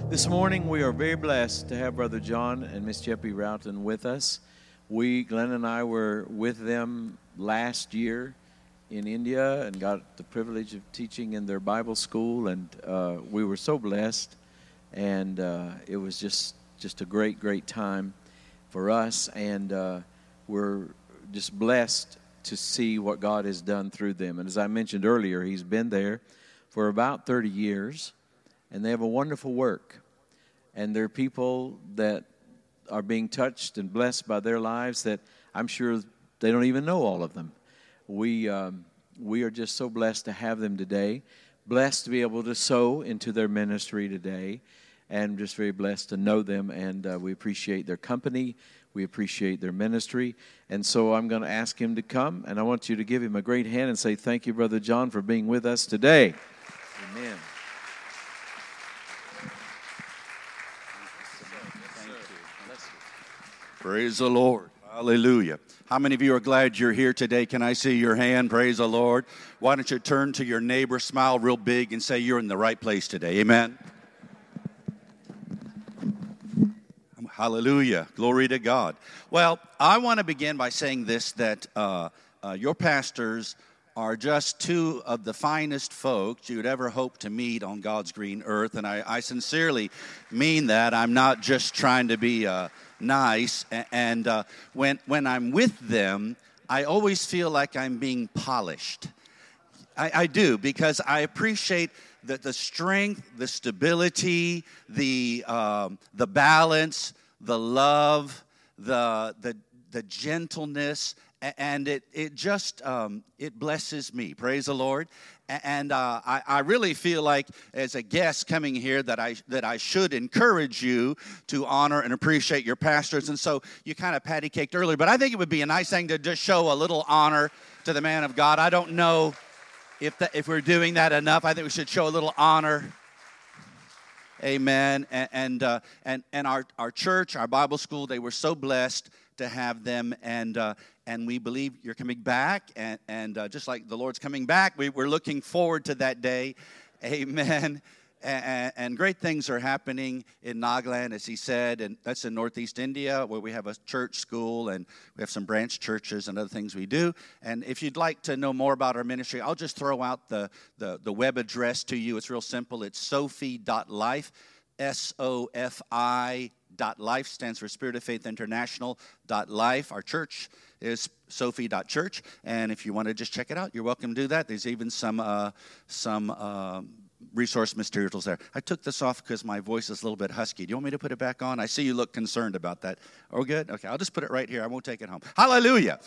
This morning, we are very blessed to have Brother John and Miss Jeppy Roughton with us. Glenn and I were with them last year in India and got the privilege of teaching in their Bible school, and we were so blessed, and it was just a great time for us, and we're just blessed to see what God has done through them. And as I mentioned earlier, he's been there for about 30 years, and they have a wonderful work. And there are people that are being touched and blessed by their lives that I'm sure they don't even know all of them. We are just so blessed to have them today, blessed to be able to sow into their ministry today, and just very blessed to know them, and we appreciate their company. We appreciate their ministry. And so I'm going to ask him to come, and I want you to give him a great hand and say thank you, Brother John, for being with us today. Amen. Praise the Lord. Hallelujah. How many of you are glad you're here today? Can I see your hand? Praise the Lord. Why don't you turn to your neighbor, smile real big, and say you're in the right place today. Amen. Hallelujah. Glory to God. Well, I want to begin by saying this, that your pastors are just two of the finest folks you'd ever hope to meet on God's green earth. And I sincerely mean that. I'm not just trying to be nice. And when I'm with them, I always feel like I'm being polished. I do, because I appreciate the strength, the stability, the balance, the love, the gentleness, and it just it blesses me. Praise the Lord. And I really feel like, as a guest coming here, that I should encourage you to honor and appreciate your pastors. And so you kind of patty caked earlier, but I think it would be a nice thing to just show a little honor to the man of God. I don't know if we're doing that enough. I think we should show a little honor. Amen. And our church, our Bible school, they were so blessed to have them, and we believe you're coming back, and just like the Lord's coming back, we're looking forward to that day. Amen. And great things are happening in Nagaland, as he said, and that's in Northeast India, where we have a church school, and we have some branch churches and other things we do. And if you'd like to know more about our ministry, I'll just throw out the web address to you. It's real simple. It's sofi.life, SOFI.life, stands for Spirit of Faith International.life. Our church is sofi.church, and if you want to just check it out, you're welcome to do that. There's even some resource materials there. I took this off because my voice is a little bit husky. Do you want me to put it back on? I see you look concerned about that. Oh, good? Okay, I'll just put it right here. I won't take it home. Hallelujah.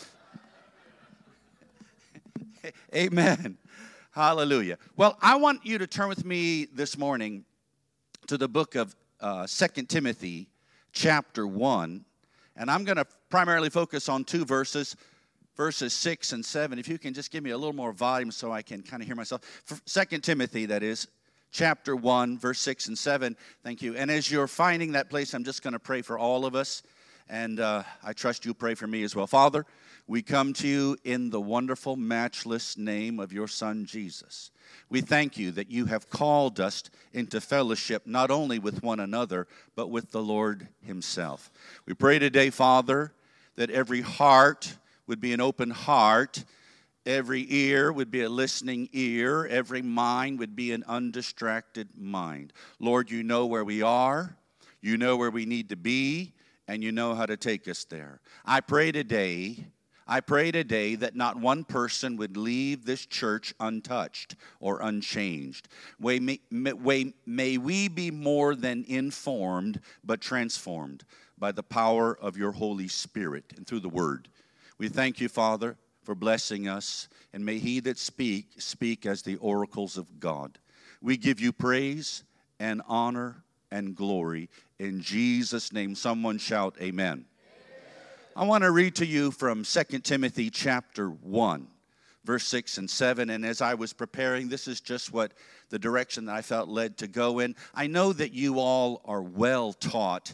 Amen. Hallelujah. Well, I want you to turn with me this morning to the book of 2 Timothy chapter 1, and I'm going to primarily focus on two verses 6 and 7. If you can just give me a little more volume so I can kind of hear myself. 2 Timothy, that is, chapter 1, verse 6 and 7. Thank you. And as you're finding that place, I'm just going to pray for all of us, and I trust you pray for me as well. Father, we come to you in the wonderful, matchless name of your Son, Jesus. We thank you that you have called us into fellowship not only with one another, but with the Lord himself. We pray today, Father, that every heart would be an open heart, every ear would be a listening ear, every mind would be an undistracted mind. Lord, you know where we are, you know where we need to be, and you know how to take us there. I pray today that not one person would leave this church untouched or unchanged. May we be more than informed, but transformed by the power of your Holy Spirit and through the Word. We thank you, Father, for blessing us, and may he that speak as the oracles of God. We give you praise and honor and glory in Jesus' name. Someone shout amen. I want to read to you from 2 Timothy chapter 1, verse 6 and 7. And as I was preparing, this is just what the direction that I felt led to go in. I know that you all are well taught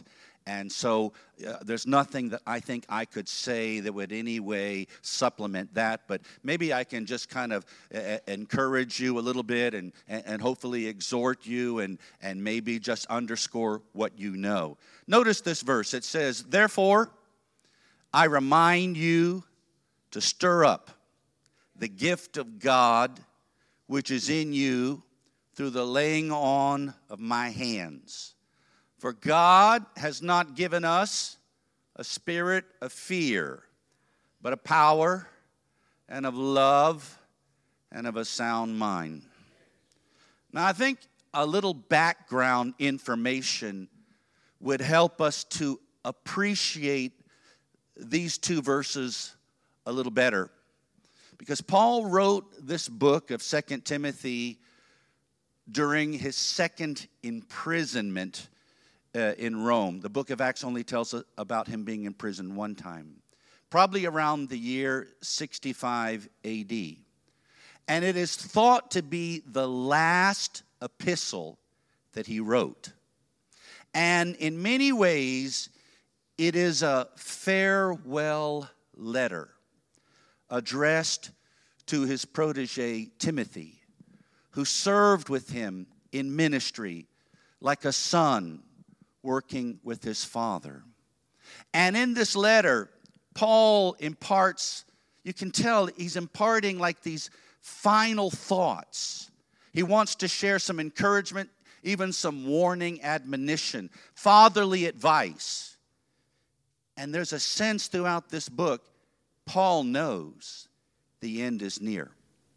And so there's nothing that I think I could say that would any way supplement that. But maybe I can just kind of encourage you a little bit and hopefully exhort you and maybe just underscore what you know. Notice this verse. It says, "Therefore, I remind you to stir up the gift of God which is in you through the laying on of my hands. For God has not given us a spirit of fear, but of power and of love and of a sound mind." Now, I think a little background information would help us to appreciate these two verses a little better. Because Paul wrote this book of 2 Timothy during his second imprisonment in Rome. The book of Acts only tells us about him being in prison one time, probably around the year 65 AD. And it is thought to be the last epistle that he wrote. And in many ways, it is a farewell letter addressed to his protege Timothy, who served with him in ministry like a son working with his father. And in this letter, Paul imparts, you can tell he's imparting like these final thoughts. He wants to share some encouragement, even some warning, admonition, fatherly advice. And there's a sense throughout this book, Paul knows the end is near.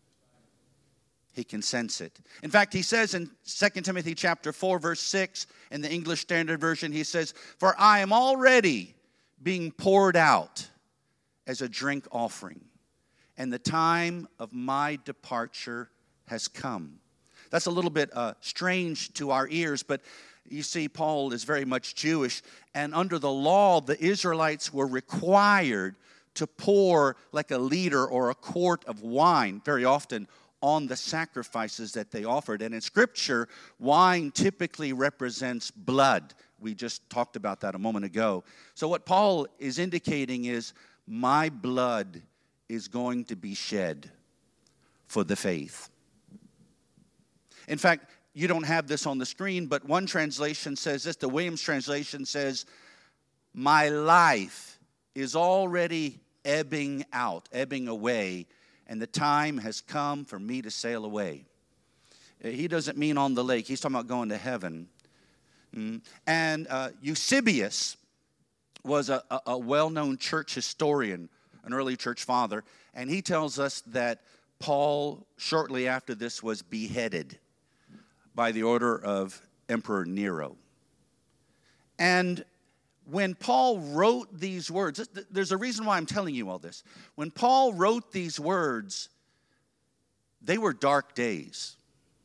He can sense it. In fact, he says in 2 Timothy chapter 4, verse 6, in the English Standard Version, he says, "For I am already being poured out as a drink offering, and the time of my departure has come." That's a little bit strange to our ears, but you see, Paul is very much Jewish, and under the law, the Israelites were required to pour like a liter or a quart of wine, very often, on the sacrifices that they offered. And in Scripture, wine typically represents blood. We just talked about that a moment ago. So what Paul is indicating is, my blood is going to be shed for the faith. In fact, you don't have this on the screen, but one translation says this. The Williams translation says, "My life is already ebbing out, ebbing away, and the time has come for me to sail away." He doesn't mean on the lake. He's talking about going to heaven. And Eusebius was a well-known church historian, an early church father, and he tells us that Paul, shortly after this, was beheaded by the order of Emperor Nero. And when Paul wrote these words, there's a reason why I'm telling you all this. When Paul wrote these words, they were dark days.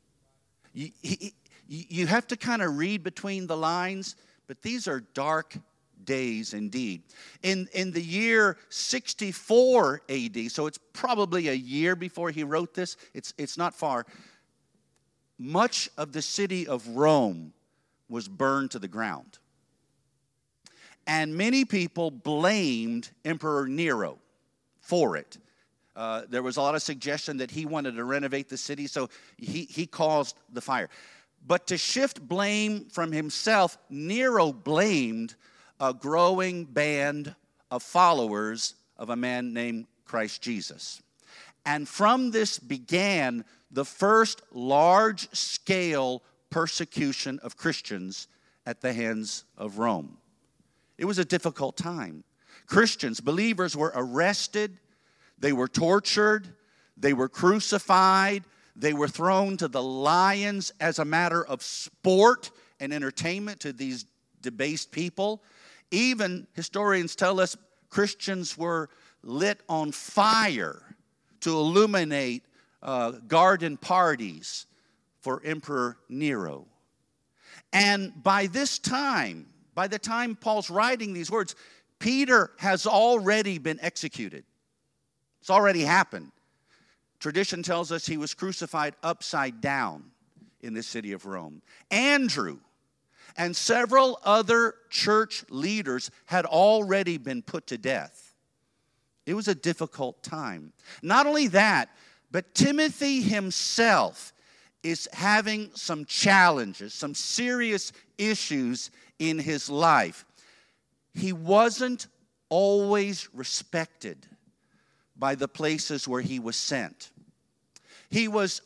You have to kind of read between the lines, but these are dark days indeed. In the year 64 AD, so it's probably a year before he wrote this, it's not far, much of the city of Rome was burned to the ground. And many people blamed Emperor Nero for it. There was a lot of suggestion that he wanted to renovate the city, so he caused the fire. But to shift blame from himself, Nero blamed a growing band of followers of a man named Christ Jesus. And from this began the first large-scale persecution of Christians at the hands of Rome. It was a difficult time. Christians, believers, were arrested, they were tortured, they were crucified, they were thrown to the lions as a matter of sport and entertainment to these debased people. Even historians tell us Christians were lit on fire to illuminate garden parties for Emperor Nero. And by this time, by the time Paul's writing these words, Peter has already been executed. It's already happened. Tradition tells us he was crucified upside down in the city of Rome. Andrew and several other church leaders had already been put to death. It was a difficult time. Not only that, but Timothy himself is having some challenges, some serious issues in his life. He wasn't always respected by the places where he was sent. He was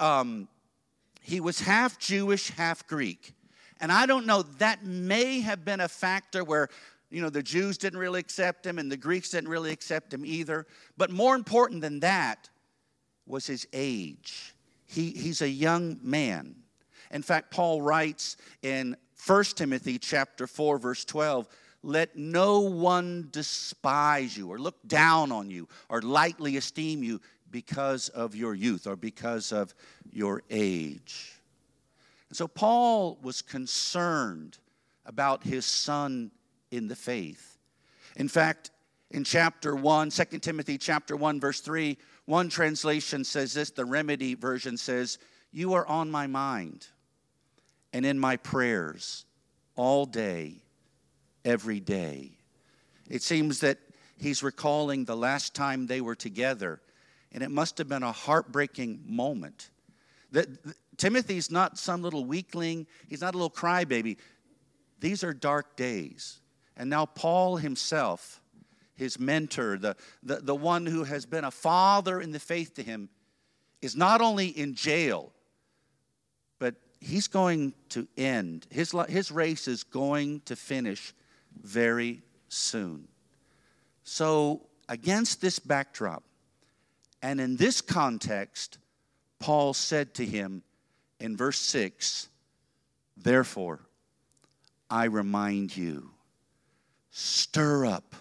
half Jewish, half Greek. And I don't know, that may have been a factor where, the Jews didn't really accept him and the Greeks didn't really accept him either. But more important than that was his age. He's a young man. In fact, Paul writes in 1 Timothy chapter 4, verse 12, let no one despise you or look down on you or lightly esteem you because of your youth or because of your age. And so Paul was concerned about his son in the faith. In fact, in chapter 1, 2 Timothy chapter 1, verse 3, one translation says this, the Remedy version says, you are on my mind and in my prayers all day, every day. It seems that he's recalling the last time they were together, and it must have been a heartbreaking moment. That Timothy's not some little weakling. He's not a little crybaby. These are dark days. And now Paul himself, his mentor, the one who has been a father in the faith to him, is not only in jail, but he's going to end. His race is going to finish very soon. So against this backdrop, and in this context, Paul said to him in verse 6, therefore, I remind you, stir up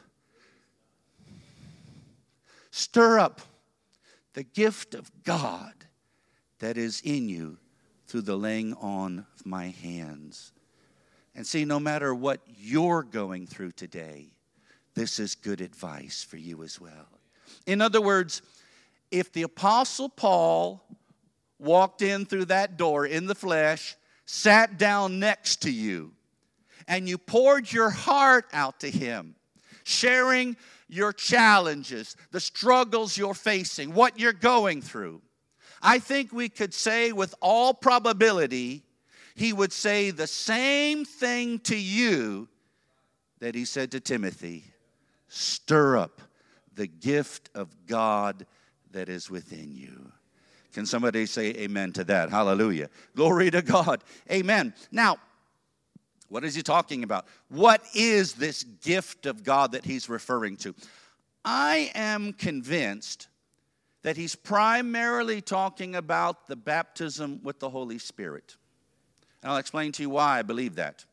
the gift of God that is in you through the laying on of my hands. And see, no matter what you're going through today, this is good advice for you as well. In other words, if the Apostle Paul walked in through that door in the flesh, sat down next to you, and you poured your heart out to him, sharing your challenges, the struggles you're facing, what you're going through, I think we could say with all probability, he would say the same thing to you that he said to Timothy. Stir up the gift of God that is within you. Can somebody say amen to that? Hallelujah. Glory to God. Amen. Now, what is he talking about? What is this gift of God that he's referring to? I am convinced that he's primarily talking about the baptism with the Holy Spirit. And I'll explain to you why I believe that.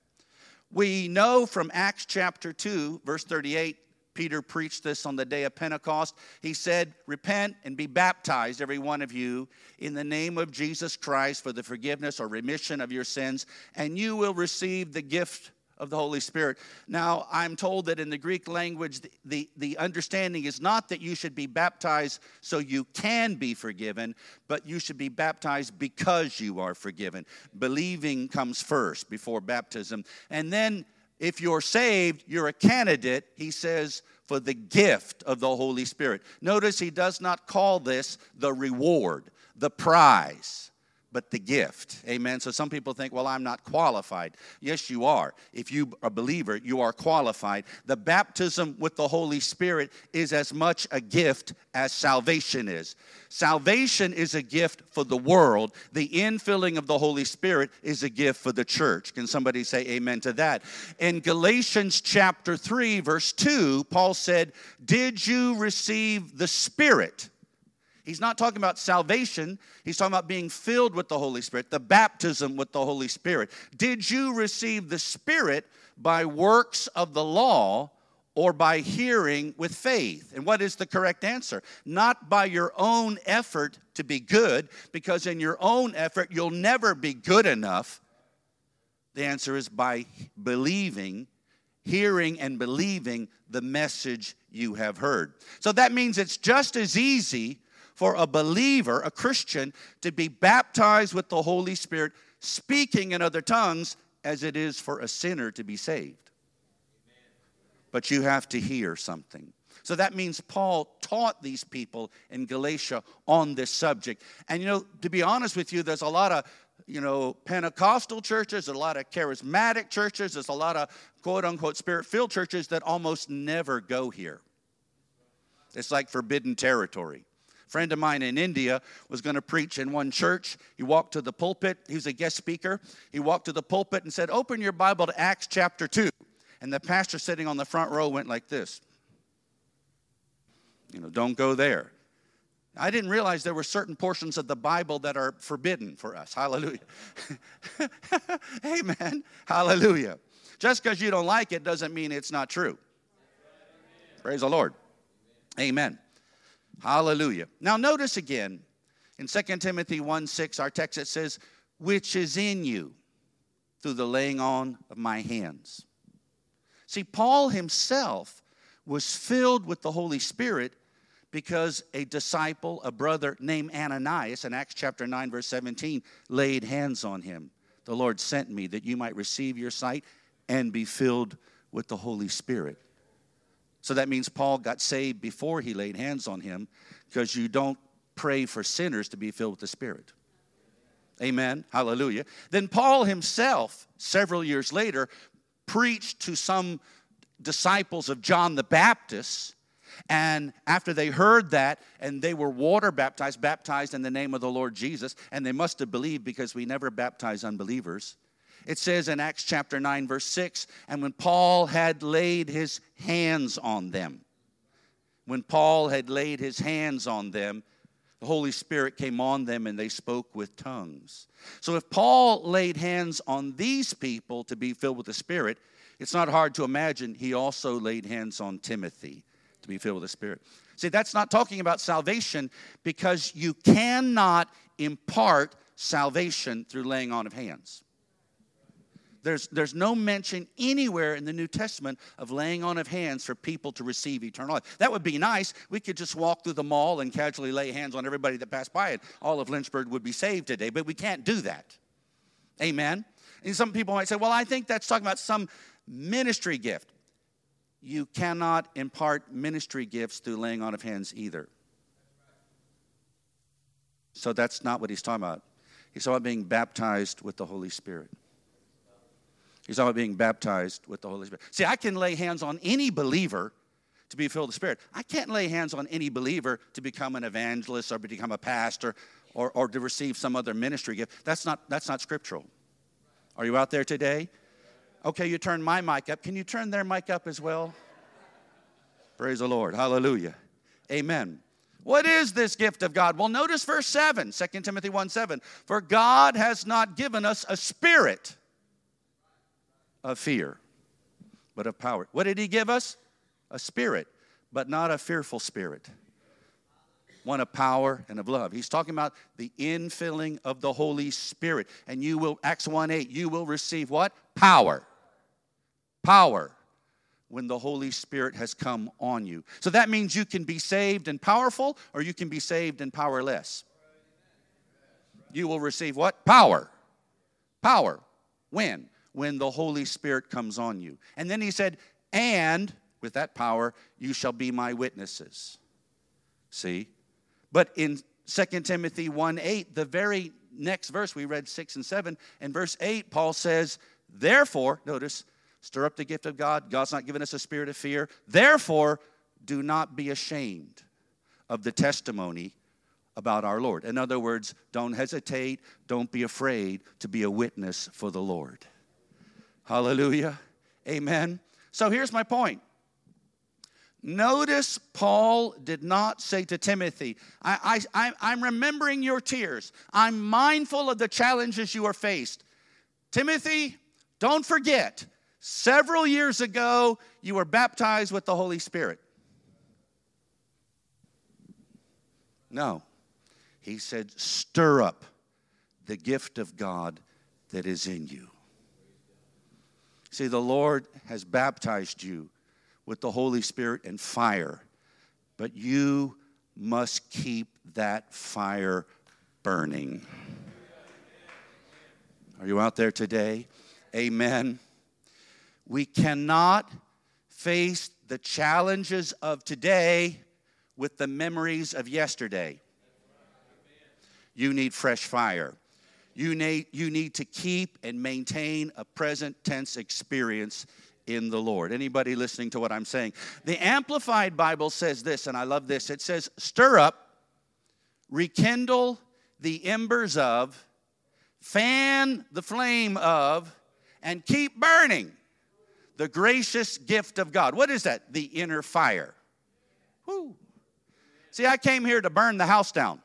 We know from Acts chapter 2, verse 38, Peter preached this on the day of Pentecost. He said, repent and be baptized, every one of you, in the name of Jesus Christ for the forgiveness or remission of your sins, and you will receive the gift of the Holy Spirit. Now, I'm told that in the Greek language, the understanding is not that you should be baptized so you can be forgiven, but you should be baptized because you are forgiven. Believing comes first before baptism. And then if you're saved, you're a candidate, he says, for the gift of the Holy Spirit. Notice he does not call this the reward, the prize, but the gift. Amen. So some people think, well, I'm not qualified. Yes, you are. If you are a believer, you are qualified. The baptism with the Holy Spirit is as much a gift as salvation is. Salvation is a gift for the world. The infilling of the Holy Spirit is a gift for the church. Can somebody say amen to that? In Galatians chapter 3, verse 2, Paul said, did you receive the Spirit? He's not talking about salvation. He's talking about being filled with the Holy Spirit, the baptism with the Holy Spirit. Did you receive the Spirit by works of the law or by hearing with faith? And what is the correct answer? Not by your own effort to be good, because in your own effort, you'll never be good enough. The answer is by believing, hearing and believing the message you have heard. So that means it's just as easy for a believer, a Christian, to be baptized with the Holy Spirit, speaking in other tongues, as it is for a sinner to be saved. But you have to hear something. So that means Paul taught these people in Galatia on this subject. And, to be honest with you, there's a lot of, Pentecostal churches, there's a lot of charismatic churches, there's a lot of quote-unquote spirit-filled churches that almost never go here. It's like forbidden territory. A friend of mine in India was going to preach in one church. He walked to the pulpit. He was a guest speaker. He walked to the pulpit and said, "Open your Bible to Acts chapter 2. And the pastor sitting on the front row went like this. Don't go there. I didn't realize there were certain portions of the Bible that are forbidden for us. Hallelujah. Amen. Hallelujah. Just because you don't like it doesn't mean it's not true. Praise the Lord. Amen. Hallelujah. Now notice again, in 2 Timothy 1:6, our text, it says, which is in you through the laying on of my hands. See, Paul himself was filled with the Holy Spirit because a disciple, a brother named Ananias, in Acts chapter 9, verse 17, laid hands on him. The Lord sent me that you might receive your sight and be filled with the Holy Spirit. So that means Paul got saved before he laid hands on him, because you don't pray for sinners to be filled with the Spirit. Amen. Hallelujah. Then Paul himself, several years later, preached to some disciples of John the Baptist. And after they heard that, and they were water baptized in the name of the Lord Jesus, and they must have believed, because we never baptize unbelievers. It says in Acts chapter 9, verse 6, and when Paul had laid his hands on them, the Holy Spirit came on them and they spoke with tongues. So if Paul laid hands on these people to be filled with the Spirit, it's not hard to imagine he also laid hands on Timothy to be filled with the Spirit. See, that's not talking about salvation, because you cannot impart salvation through laying on of hands. There's no mention anywhere in the New Testament of laying on of hands for people to receive eternal life. That would be nice. We could just walk through the mall and casually lay hands on everybody that passed by it. All of Lynchburg would be saved today, but we can't do that. Amen? And some people might say, well, I think that's talking about some ministry gift. You cannot impart ministry gifts through laying on of hands either. So that's not what he's talking about. He's talking about being baptized with the Holy Spirit. He's talking about being baptized with the Holy Spirit. See, I can lay hands on any believer to be filled with the Spirit. I can't lay hands on any believer to become an evangelist or become a pastor or to receive some other ministry gift. That's not scriptural. Are you out there today? Okay, you turn my mic up. Can you turn their mic up as well? Praise the Lord. Hallelujah. Amen. What is this gift of God? Well, notice verse 7, 2 Timothy 1:7. For God has not given us a spirit of fear, but of power. What did he give us? A spirit, but not a fearful spirit. One of power and of love. He's talking about the infilling of the Holy Spirit. And you will, Acts 1:8, you will receive what? Power. Power. When the Holy Spirit has come on you. So that means you can be saved and powerful, or you can be saved and powerless. You will receive what? Power. Power. When? When the Holy Spirit comes on you. And then he said, and with that power, you shall be my witnesses. See? But in 2 Timothy 1:8, the very next verse, we read 6 and 7, in verse 8, Paul says, therefore, notice, stir up the gift of God. God's not given us a spirit of fear. Therefore, do not be ashamed of the testimony about our Lord. In other words, don't hesitate, don't be afraid to be a witness for the Lord. Hallelujah. Amen. So here's my point. Notice Paul did not say to Timothy, I'm remembering your tears. I'm mindful of the challenges you are faced. Timothy, don't forget, several years ago, you were baptized with the Holy Spirit. No. He said, stir up the gift of God that is in you. See, the Lord has baptized you with the Holy Spirit and fire, but you must keep that fire burning. Are you out there today? Amen. We cannot face the challenges of today with the memories of yesterday. You need fresh fire. You need to keep and maintain a present tense experience in the Lord. Anybody listening to what I'm saying? The Amplified Bible says this, and I love this. It says, stir up, rekindle the embers of, fan the flame of, and keep burning the gracious gift of God. What is that? The inner fire. Woo. See, I came here to burn the house down.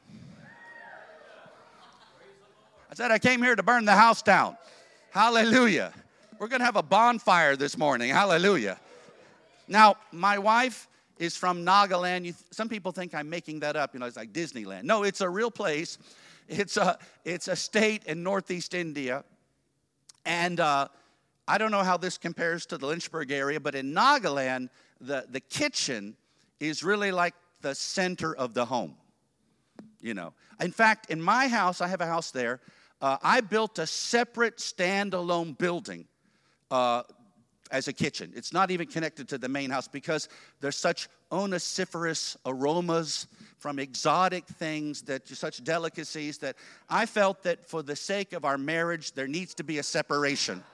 I said I came here to burn the house down. Hallelujah. We're going to have a bonfire this morning. Hallelujah. Now, my wife is from Nagaland. Some people think I'm making that up. It's like Disneyland. No, it's a real place. It's a state in northeast India. And I don't know how this compares to the Lynchburg area, but in Nagaland, the kitchen is really like the center of the home. In fact, in my house, I have a house there. I built a separate standalone building as a kitchen. It's not even connected to the main house because there's such onesiferous aromas from exotic things, such delicacies, that I felt that for the sake of our marriage, there needs to be a separation.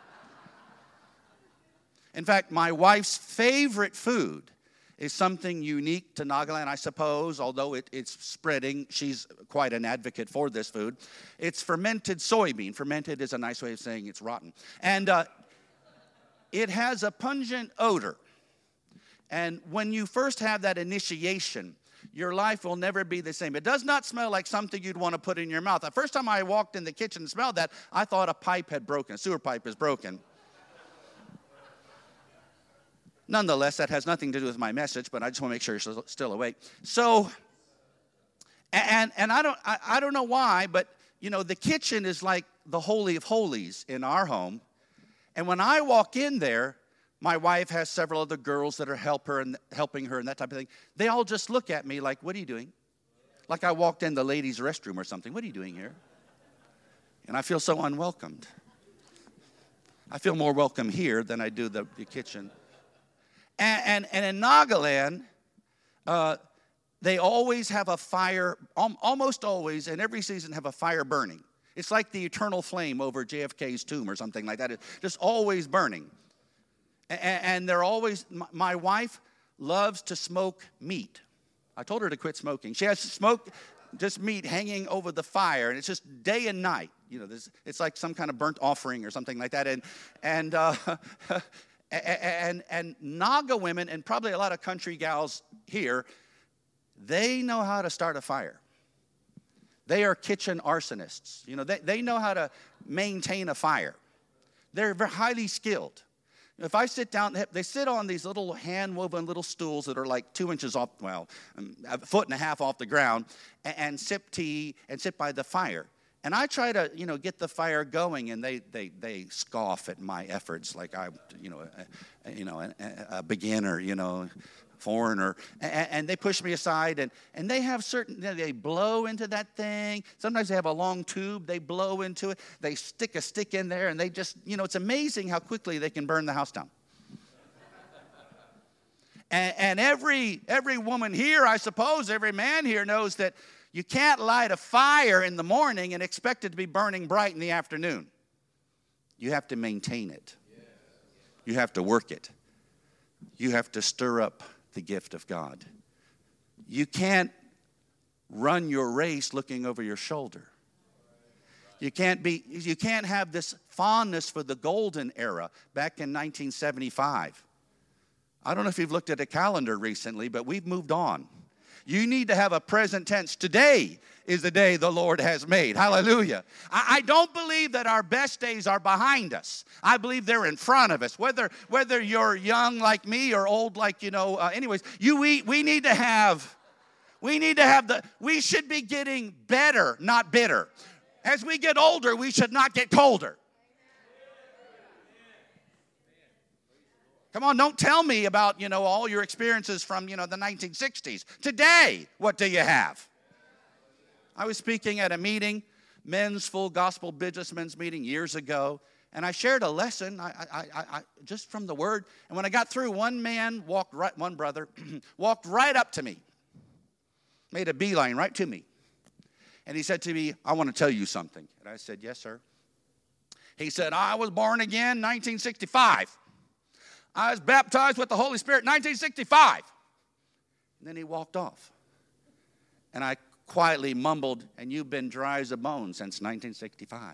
In fact, my wife's favorite food is something unique to Nagaland, I suppose, although it's spreading. She's quite an advocate for this food. It's fermented soybean. Fermented is a nice way of saying it's rotten. And it has a pungent odor. And when you first have that initiation, your life will never be the same. It does not smell like something you'd want to put in your mouth. The first time I walked in the kitchen and smelled that, I thought a pipe had broken. A sewer pipe is broken. Nonetheless, that has nothing to do with my message, but I just want to make sure you're still awake. So, and I don't know why, but the kitchen is like the Holy of Holies in our home. And when I walk in there, my wife has several other girls that are helping her and that type of thing. They all just look at me like, "What are you doing?" Like I walked in the ladies' restroom or something. "What are you doing here?" And I feel so unwelcomed. I feel more welcome here than I do the kitchen. And in Nagaland, they always have a fire, almost always, in every season have a fire burning. It's like the eternal flame over JFK's tomb or something like that. It's just always burning. And they're always, my wife loves to smoke meat. I told her to quit smoking. She has smoked just meat hanging over the fire, and it's just day and night. It's like some kind of burnt offering or something like that. And Naga women, and probably a lot of country gals here, they know how to start a fire. They are kitchen arsonists. They know how to maintain a fire. They're very highly skilled. If I sit down, they sit on these little hand-woven little stools that are like 2 inches off, a foot and a half off the ground, and sip tea and sit by the fire. And I try to, get the fire going, and they scoff at my efforts, like I'm, a beginner, foreigner, and they push me aside, and they have they blow into that thing. Sometimes they have a long tube, they blow into it, they stick a stick in there, and they just, it's amazing how quickly they can burn the house down. And every woman here, I suppose, every man here knows that you can't light a fire in the morning and expect it to be burning bright in the afternoon. You have to maintain it. You have to work it. You have to stir up the gift of God. You can't run your race looking over your shoulder. You can't have this fondness for the golden era back in 1975. I don't know if you've looked at a calendar recently, but we've moved on. You need to have a present tense. Today is the day the Lord has made. Hallelujah. I don't believe that our best days are behind us. I believe they're in front of us. Whether you're young like me or old like, anyways, we need to have we should be getting better, not bitter. As we get older, we should not get colder. Come on, don't tell me about, all your experiences from, the 1960s. Today, what do you have? I was speaking at a meeting, men's full gospel businessmen's meeting years ago, And I shared a lesson I just from the Word. And when I got through, one brother walked right up to me, made a beeline right to me. And he said to me, I want to tell you something. And I said, yes, sir. He said, I was born again 1965. I was baptized with the Holy Spirit 1965. And then he walked off. And I quietly mumbled, and you've been dry as a bone since 1965.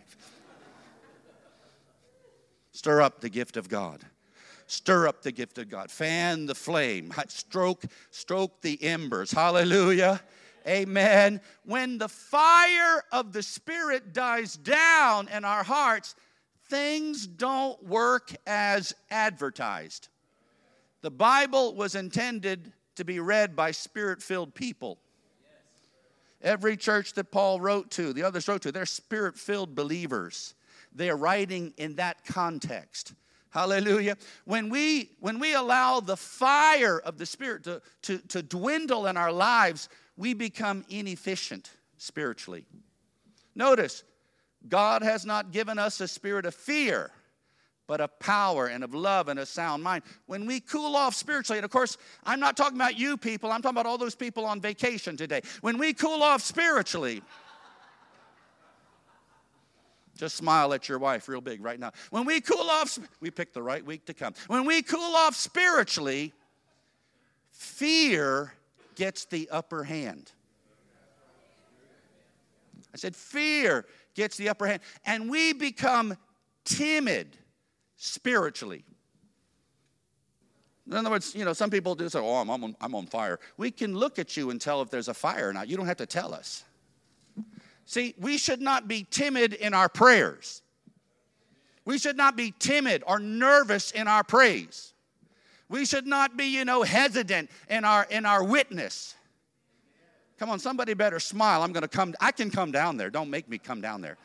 Stir up the gift of God. Stir up the gift of God. Fan the flame. Stroke the embers. Hallelujah. Amen. When the fire of the Spirit dies down in our hearts, things don't work as advertised. The Bible was intended to be read by Spirit-filled people. Every church that Paul wrote to, the others wrote to, they're Spirit-filled believers. They're writing in that context. Hallelujah. When we allow the fire of the Spirit to dwindle in our lives, we become inefficient spiritually. Notice, God has not given us a spirit of fear, but of power and of love and a sound mind. When we cool off spiritually, and of course, I'm not talking about you people, I'm talking about all those people on vacation today. When we cool off spiritually, just smile at your wife real big right now. When we cool off, we picked the right week to come. When we cool off spiritually, fear gets the upper hand. I said fear gets the upper hand. And we become timid spiritually. In other words, some people do say, oh, I'm on fire. We can look at you and tell if there's a fire or not. You don't have to tell us. See, we should not be timid in our prayers. We should not be timid or nervous in our praise. We should not be, hesitant in our witness. Come on, somebody better smile. I can come down there. Don't make me come down there.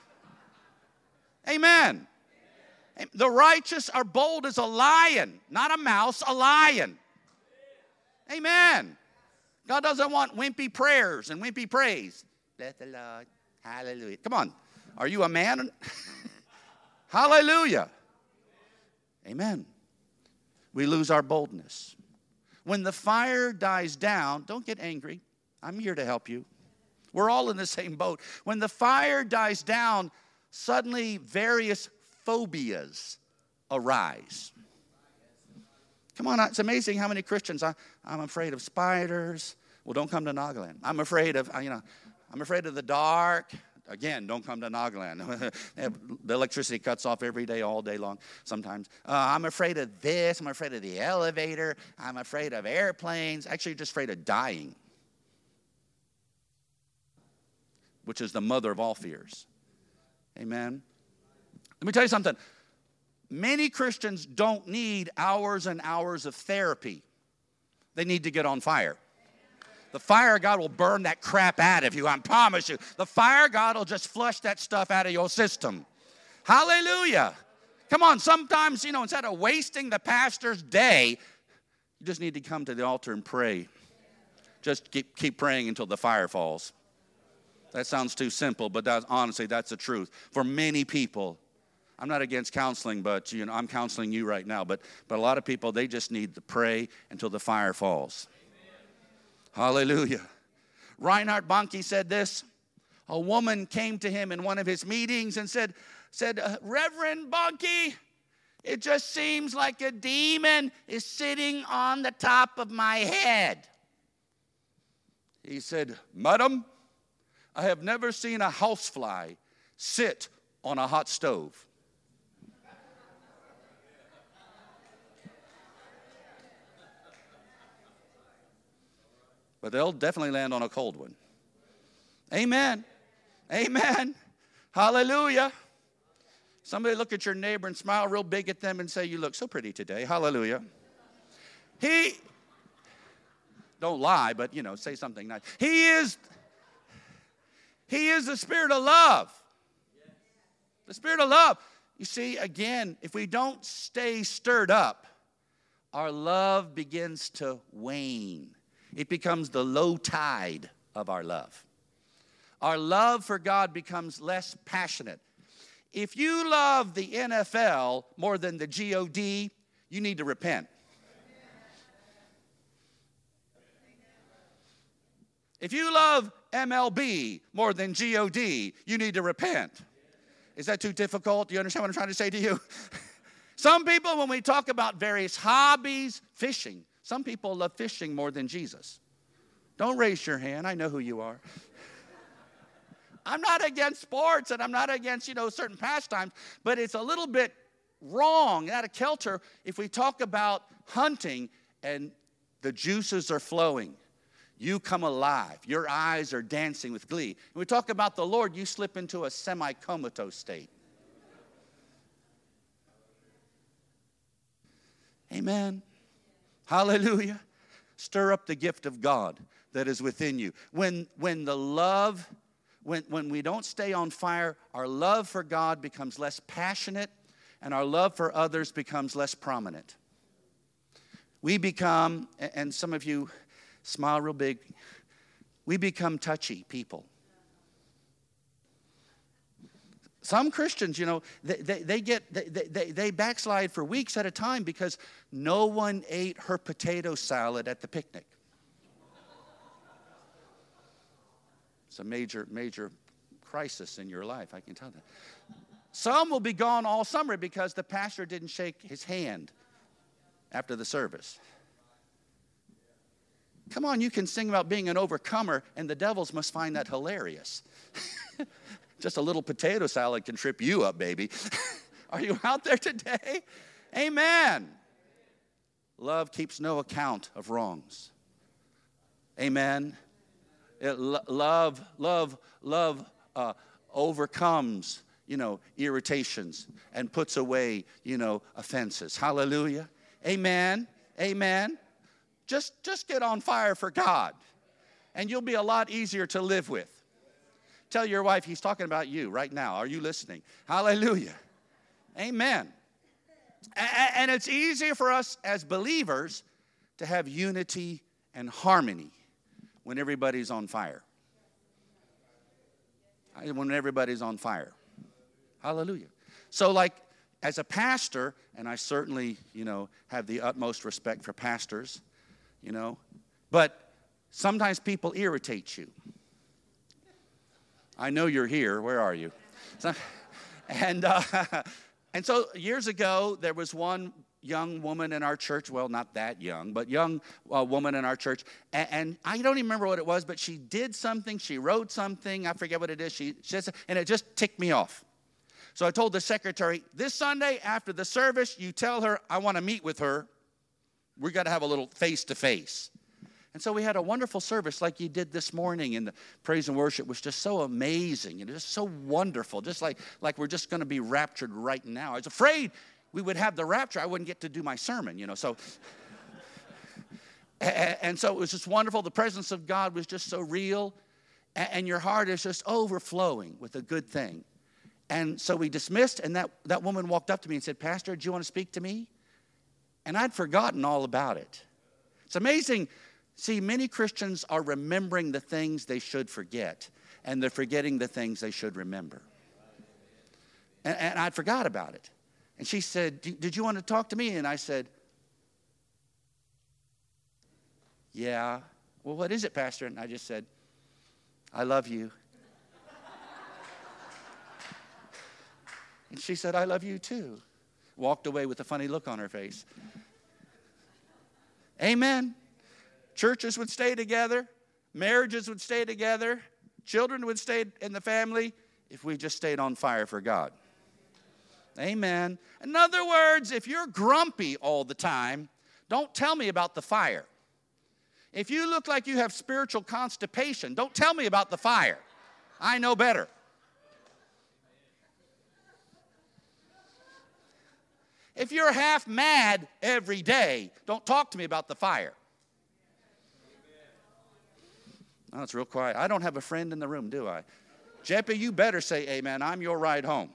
Amen. The righteous are bold as a lion, not a mouse, a lion. Amen. God doesn't want wimpy prayers and wimpy praise. Bless the Lord. Hallelujah. Come on. Are you a man? Hallelujah. Amen. We lose our boldness. When the fire dies down, don't get angry. I'm here to help you. We're all in the same boat. When the fire dies down, suddenly various phobias arise. Come on, it's amazing how many Christians, I'm afraid of spiders. Well, don't come to Nagaland. I'm afraid of the dark. Again, don't come to Nagaland. The electricity cuts off every day, all day long sometimes. I'm afraid of this. I'm afraid of the elevator. I'm afraid of airplanes. Actually, just afraid of dying, which is the mother of all fears. Amen. Let me tell you something. Many Christians don't need hours and hours of therapy. They need to get on fire. The fire of God will burn that crap out of you, I promise you. The fire of God will just flush that stuff out of your system. Hallelujah. Come on, sometimes, instead of wasting the pastor's day, you just need to come to the altar and pray. Just keep praying until the fire falls. That sounds too simple, but honestly, that's the truth. For many people, I'm not against counseling, but I'm counseling you right now. But a lot of people, they just need to pray until the fire falls. Hallelujah. Reinhard Bonnke said this. A woman came to him in one of his meetings and said, Reverend Bonnke, it just seems like a demon is sitting on the top of my head. He said, Madam, I have never seen a housefly sit on a hot stove. But they'll definitely land on a cold one. Amen. Amen. Hallelujah. Somebody look at your neighbor and smile real big at them and say, you look so pretty today. Hallelujah. Don't lie, but, say something nice. He is the Spirit of love. The Spirit of love. You see, again, if we don't stay stirred up, our love begins to wane. It becomes the low tide of our love. Our love for God becomes less passionate. If you love the NFL more than the God, you need to repent. If you love MLB more than God, you need to repent. Is that too difficult? Do you understand what I'm trying to say to you? Some people, when we talk about various hobbies, fishing, some people love fishing more than Jesus. Don't raise your hand. I know who you are. I'm not against sports and I'm not against, certain pastimes, but it's a little bit wrong, out of kilter, if we talk about hunting and the juices are flowing. You come alive. Your eyes are dancing with glee. When we talk about the Lord, you slip into a semi-comatose state. Amen. Hallelujah. Stir up the gift of God that is within you. When we don't stay on fire, our love for God becomes less passionate and our love for others becomes less prominent. We become, and some of you smile real big, we become touchy people. Some Christians, they backslide for weeks at a time because no one ate her potato salad at the picnic. It's a major crisis in your life, I can tell that. Some will be gone all summer because the pastor didn't shake his hand after the service. Come on, you can sing about being an overcomer, and the devils must find that hilarious. Just a little potato salad can trip you up, baby. Are you out there today? Amen. Love keeps no account of wrongs. Amen. Love overcomes, irritations and puts away, offenses. Hallelujah. Amen. Amen. Just get on fire for God, and you'll be a lot easier to live with. Tell your wife he's talking about you right now. Are you listening? Hallelujah. Amen. And it's easier for us as believers to have unity and harmony when everybody's on fire. When everybody's on fire. Hallelujah. So as a pastor, and I certainly, have the utmost respect for pastors, but sometimes people irritate you. I know you're here. Where are you? And so years ago, there was one young woman in our church. Well, not that young, but young woman in our church. And I don't even remember what it was, but she did something. She wrote something. I forget what it is. She said, and it just ticked me off. So I told the secretary, this Sunday after the service, you tell her I want to meet with her. We're going to have a little face-to-face. And so we had a wonderful service like you did this morning, and the praise and worship was just so amazing and just so wonderful, just like we're just going to be raptured right now. I was afraid we would have the rapture. I wouldn't get to do my sermon, so. And so it was just wonderful. The presence of God was just so real, and your heart is just overflowing with a good thing. And so we dismissed, and that woman walked up to me and said, Pastor, do you want to speak to me? And I'd forgotten all about it. It's amazing. See, many Christians are remembering the things they should forget, and they're forgetting the things they should remember. And I forgot about it. And she said, did you want to talk to me? And I said, yeah. Well, what is it, Pastor? And I just said, I love you. And she said, I love you too. Walked away with a funny look on her face. Amen. Churches would stay together. Marriages would stay together. Children would stay in the family if we just stayed on fire for God. Amen. In other words, if you're grumpy all the time, don't tell me about the fire. If you look like you have spiritual constipation, don't tell me about the fire. I know better. If you're half mad every day, don't talk to me about the fire. Oh, it's real quiet. I don't have a friend in the room, do I? Jeppy, you better say amen. I'm your ride home.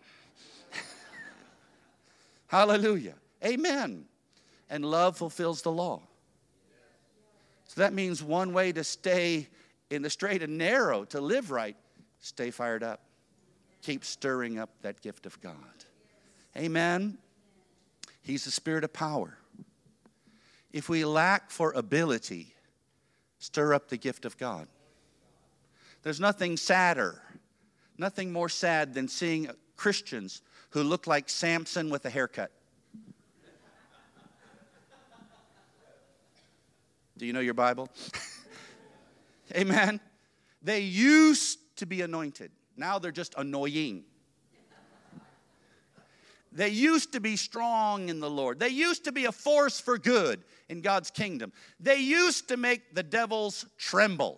Hallelujah. Amen. And love fulfills the law. So that means one way to stay in the straight and narrow, to live right, stay fired up. keep stirring up that gift of God. Amen. He's the Spirit of power. If we lack for ability, stir up the gift of God. There's nothing sadder, nothing more sad than seeing Christians who look like Samson with a haircut. Do you know your Bible? Amen. They used to be anointed. Now they're just annoying. They used to be strong in the Lord. They used to be a force for good in God's kingdom. They used to make the devils tremble.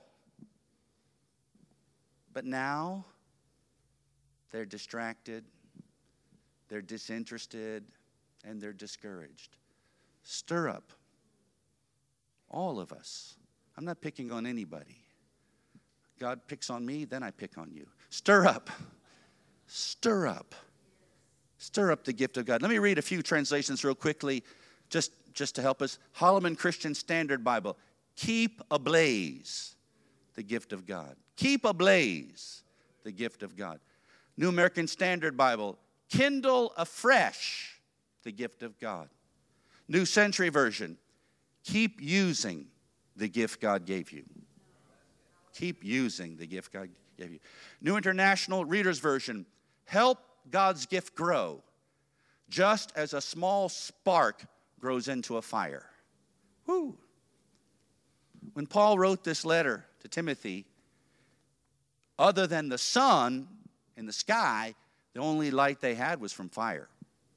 But now they're distracted, they're disinterested, and they're discouraged. Stir up. All of us. I'm not picking on anybody. God picks on me, then I pick on you. Stir up. Stir up. Stir up the gift of God. Let me read a few translations real quickly, just to help us. Holloman Christian Standard Bible. Keep ablaze the gift of God. Keep ablaze the gift of God. New American Standard Bible. Kindle afresh the gift of God. New Century Version. Keep using the gift God gave you. Keep using the gift God gave you. New International Reader's Version. Help God's gift grow, just as a small spark grows into a fire. Woo. When Paul wrote this letter to Timothy, other than the sun in the sky, the only light they had was from fire.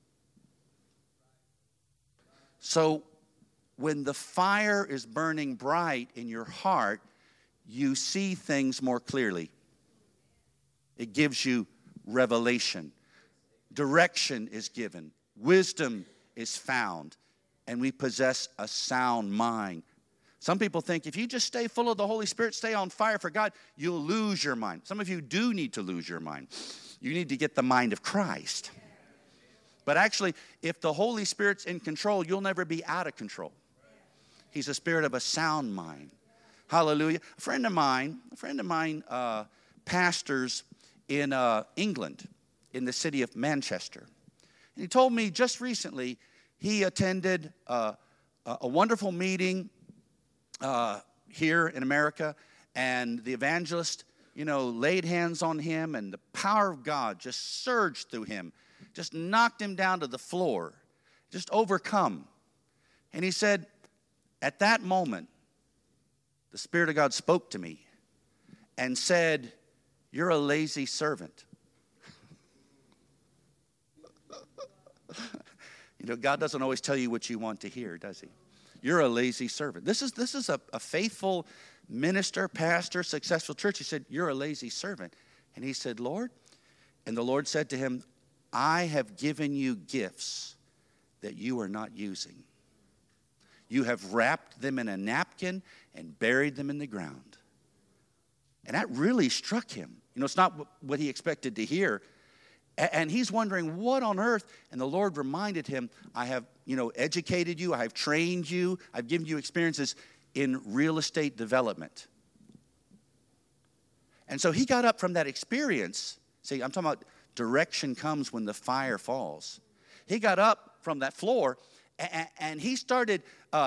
So when the fire is burning bright in your heart, you see things more clearly. It gives you revelation. Direction is given. Wisdom is found. And we possess a sound mind. Some people think if you just stay full of the Holy Spirit, stay on fire for God, you'll lose your mind. Some of you do need to lose your mind. You need to get the mind of Christ. But actually, if the Holy Spirit's in control, you'll never be out of control. He's a spirit of a sound mind. Hallelujah. A friend of mine pastors in England, in the city of Manchester. And he told me just recently he attended a wonderful meeting here in America, and the evangelist, laid hands on him, and the power of God just surged through him, just knocked him down to the floor, just overcome. And he said, at that moment, the Spirit of God spoke to me and said, "You're a lazy servant." God doesn't always tell you what you want to hear, does he? You're a lazy servant. This is a faithful minister, pastor, successful church. He said, "You're a lazy servant." And he said, "Lord," and the Lord said to him, "I have given you gifts that you are not using. You have wrapped them in a napkin and buried them in the ground." And that really struck him. It's not what he expected to hear. And he's wondering, what on earth? And the Lord reminded him, I have, educated you. I have trained you. I've given you experiences in real estate development. And so he got up from that experience. See, I'm talking about direction comes when the fire falls. He got up from that floor and he started,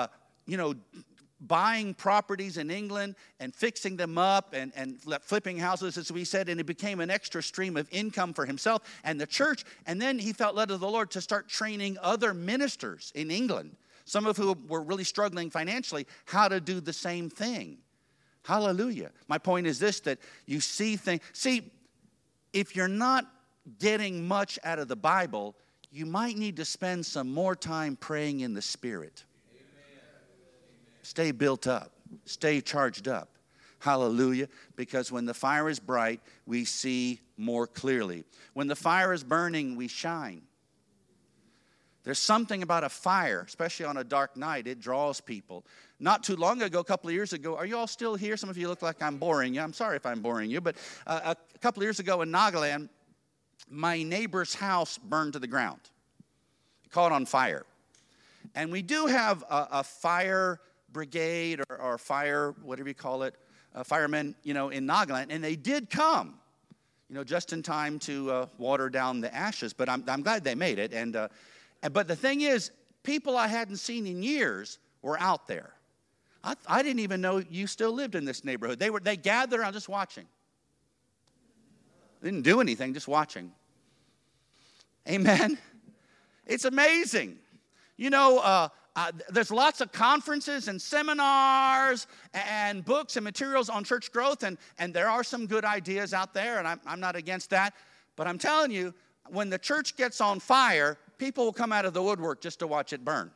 buying properties in England and fixing them up and flipping houses, as we said, and it became an extra stream of income for himself and the church. And then he felt led of the Lord to start training other ministers in England, some of whom were really struggling financially, how to do the same thing. Hallelujah. My point is this, that you see things. See, if you're not getting much out of the Bible, you might need to spend some more time praying in the Spirit. Stay built up. Stay charged up. Hallelujah. Because when the fire is bright, we see more clearly. When the fire is burning, we shine. There's something about a fire, especially on a dark night, it draws people. Not too long ago, a couple of years ago, are you all still here? Some of you look like I'm boring you. I'm sorry if I'm boring you. But a couple of years ago in Nagaland, my neighbor's house burned to the ground. It caught on fire. And we do have a fire brigade or fire, whatever you call it, firemen, in Nagaland, and they did come just in time to water down the ashes. But I'm glad they made it. But the thing is, people I hadn't seen in years were out there. I didn't even know you still lived in this neighborhood. They gathered around just watching. They didn't do anything, just watching. Amen. It's amazing. There's lots of conferences and seminars and books and materials on church growth, and there are some good ideas out there, and I'm not against that. But I'm telling you, when the church gets on fire, people will come out of the woodwork just to watch it burn.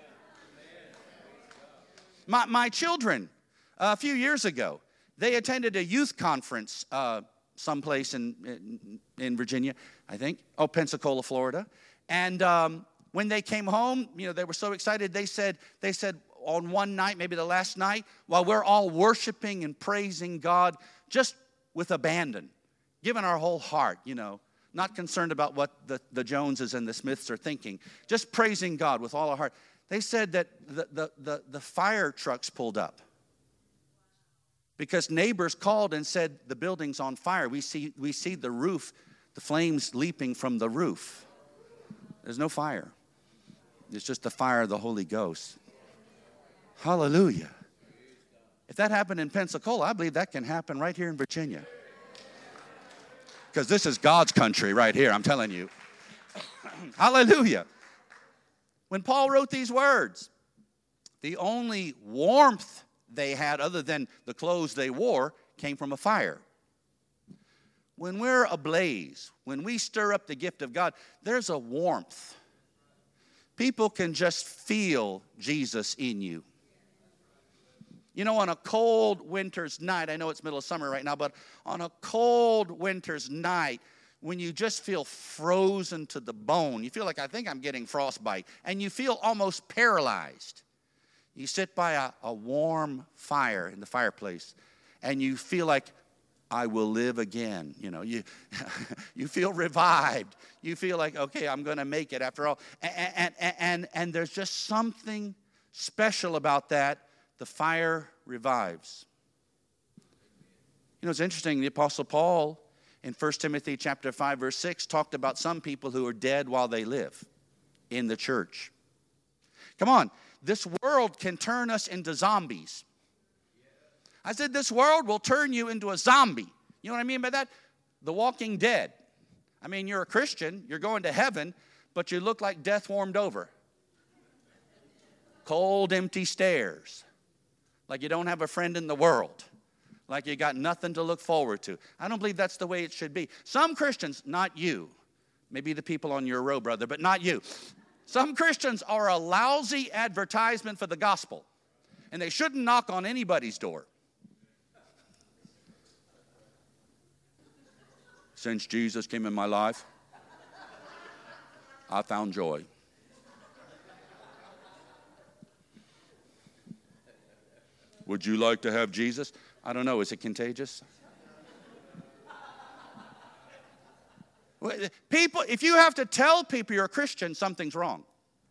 My children, a few years ago, they attended a youth conference someplace in Virginia, I think. Pensacola, Florida. And when they came home, they were so excited. They said on one night, maybe the last night, while we're all worshiping and praising God, just with abandon, giving our whole heart, not concerned about what the Joneses and the Smiths are thinking, just praising God with all our heart. They said that the fire trucks pulled up because neighbors called and said the building's on fire. We see the roof, the flames leaping from the roof. There's no fire. It's just the fire of the Holy Ghost. Hallelujah. If that happened in Pensacola, I believe that can happen right here in Virginia. Because this is God's country right here, I'm telling you. Hallelujah. When Paul wrote these words, the only warmth they had other than the clothes they wore came from a fire. When we're ablaze, when we stir up the gift of God, there's a warmth. People can just feel Jesus in you. On a cold winter's night, I know it's middle of summer right now, but on a cold winter's night, when you just feel frozen to the bone, you feel like, I think I'm getting frostbite, and you feel almost paralyzed. You sit by a warm fire in the fireplace, and you feel like, I will live again. You feel revived. You feel like, okay, I'm going to make it after all. And there's just something special about that. The fire revives. It's interesting, the Apostle Paul in 1 Timothy chapter 5, verse 6, talked about some people who are dead while they live in the church. Come on, this world can turn us into zombies. I said this world will turn you into a zombie. You know what I mean by that? The Walking Dead. I mean, you're a Christian, you're going to heaven, but you look like death warmed over. Cold, empty stares. Like you don't have a friend in the world. Like you got nothing to look forward to. I don't believe that's the way it should be. Some Christians, not you, maybe the people on your row, brother, but not you. Some Christians are a lousy advertisement for the gospel, and they shouldn't knock on anybody's door. Since Jesus came in my life, I found joy. Would you like to have Jesus? I don't know. Is it contagious? People, if you have to tell people you're a Christian, something's wrong.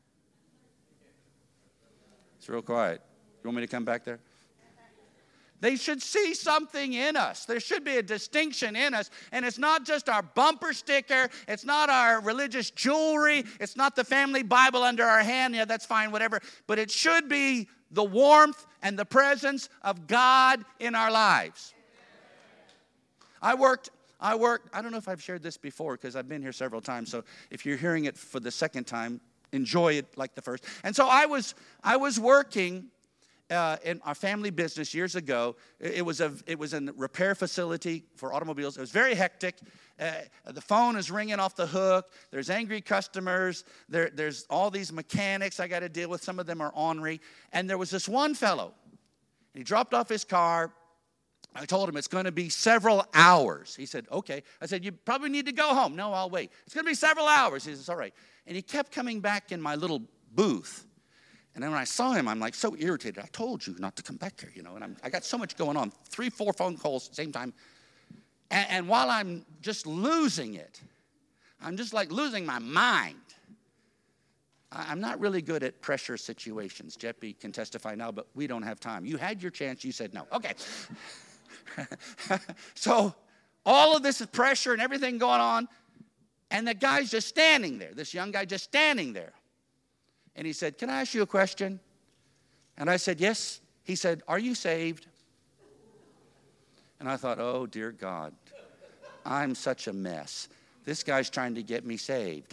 It's real quiet. You want me to come back there? They should see something in us. There should be a distinction in us. And it's not just our bumper sticker. It's not our religious jewelry. It's not the family Bible under our hand. Yeah, that's fine, whatever. But it should be the warmth and the presence of God in our lives. I don't know if I've shared this before because I've been here several times. So if you're hearing it for the second time, enjoy it like the first. And so I was working in our family business years ago. It was a repair facility for automobiles. It was very hectic. The phone is ringing off the hook. There's angry customers. There's all these mechanics I got to deal with. Some of them are ornery. And there was this one fellow. He dropped off his car. I told him it's going to be several hours. He said, okay. I said, you probably need to go home. No, I'll wait. It's going to be several hours. He says, all right. And he kept coming back in my little booth. And then when I saw him, I'm like so irritated. I told you not to come back here, and I got so much going on. 3-4 phone calls at the same time. And while I'm just losing it, I'm just like losing my mind. I'm not really good at pressure situations. Jeppy can testify now, but we don't have time. You had your chance. You said no. Okay. So all of this is pressure and everything going on. And the guy's just standing there, this young guy just standing there. And he said, "Can I ask you a question?" And I said, "Yes." He said, "Are you saved?" And I thought, oh, dear God, I'm such a mess. This guy's trying to get me saved.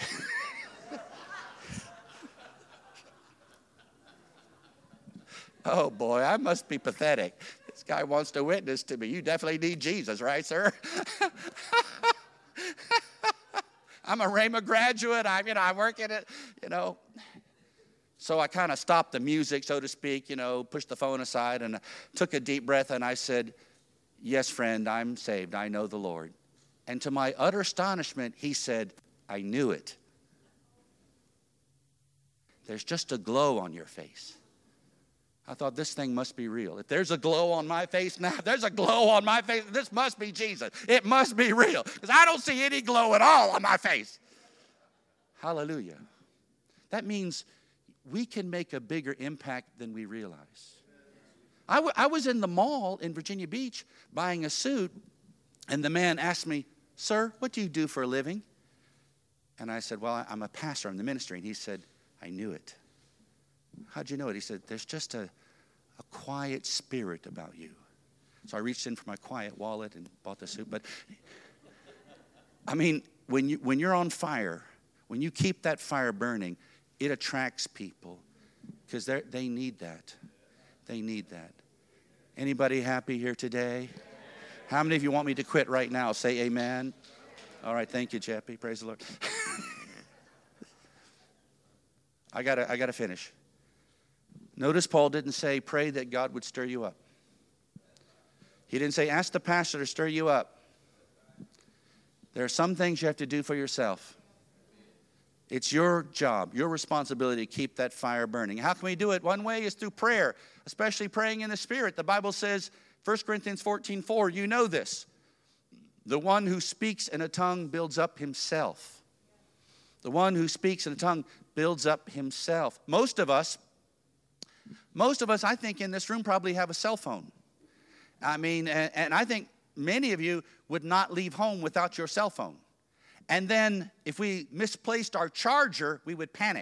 Oh, boy, I must be pathetic. This guy wants to witness to me. You definitely need Jesus, right, sir? I'm a Rhema graduate. I work in it, So I kind of stopped the music, so to speak, pushed the phone aside, and I took a deep breath, and I said, "Yes, friend, I'm saved. I know the Lord." And to my utter astonishment, he said, "I knew it. There's just a glow on your face." I thought, this thing must be real. If there's a glow on my face now, if there's a glow on my face, this must be Jesus. It must be real, because I don't see any glow at all on my face. Hallelujah. That means we can make a bigger impact than we realize. I was in the mall in Virginia Beach buying a suit, and the man asked me, "Sir, what do you do for a living?" And I said, "Well, I'm a pastor in the ministry." And he said, "I knew it." "How'd you know it?" He said, "There's just a quiet spirit about you." So I reached in for my quiet wallet and bought the suit. But I mean, when you're on fire, when you keep that fire burning, it attracts people, because they need that. They need that. Anybody happy here today? How many of you want me to quit right now? Say amen. All right, thank you, Jeppy. Praise the Lord. I gotta finish. Notice Paul didn't say, "Pray that God would stir you up." He didn't say, "Ask the pastor to stir you up." There are some things you have to do for yourself. It's your job, your responsibility to keep that fire burning. How can we do it? One way is through prayer, especially praying in the Spirit. The Bible says, 1 Corinthians 14:4, you know this. The one who speaks in a tongue builds up himself. The one who speaks in a tongue builds up himself. Most of us, I think, in this room probably have a cell phone. And I think many of you would not leave home without your cell phone. And then if we misplaced our charger, we would panic.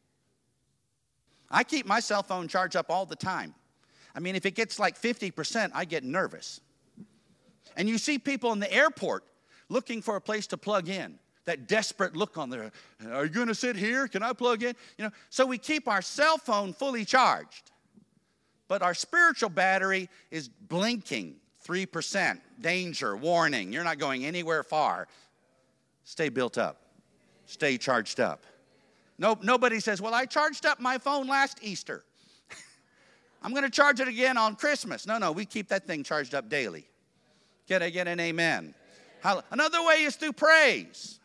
I keep my cell phone charged up all the time. If it gets like 50%, I get nervous. And you see people in the airport looking for a place to plug in. That desperate look on there. "Are you going to sit here? Can I plug in?" So we keep our cell phone fully charged. But our spiritual battery is blinking, 3%, danger, warning. You're not going anywhere far. Stay built up. Stay charged up. Nobody says, "Well, I charged up my phone last Easter. I'm going to charge it again on Christmas." No, we keep that thing charged up daily. Get an amen. Another way is through praise.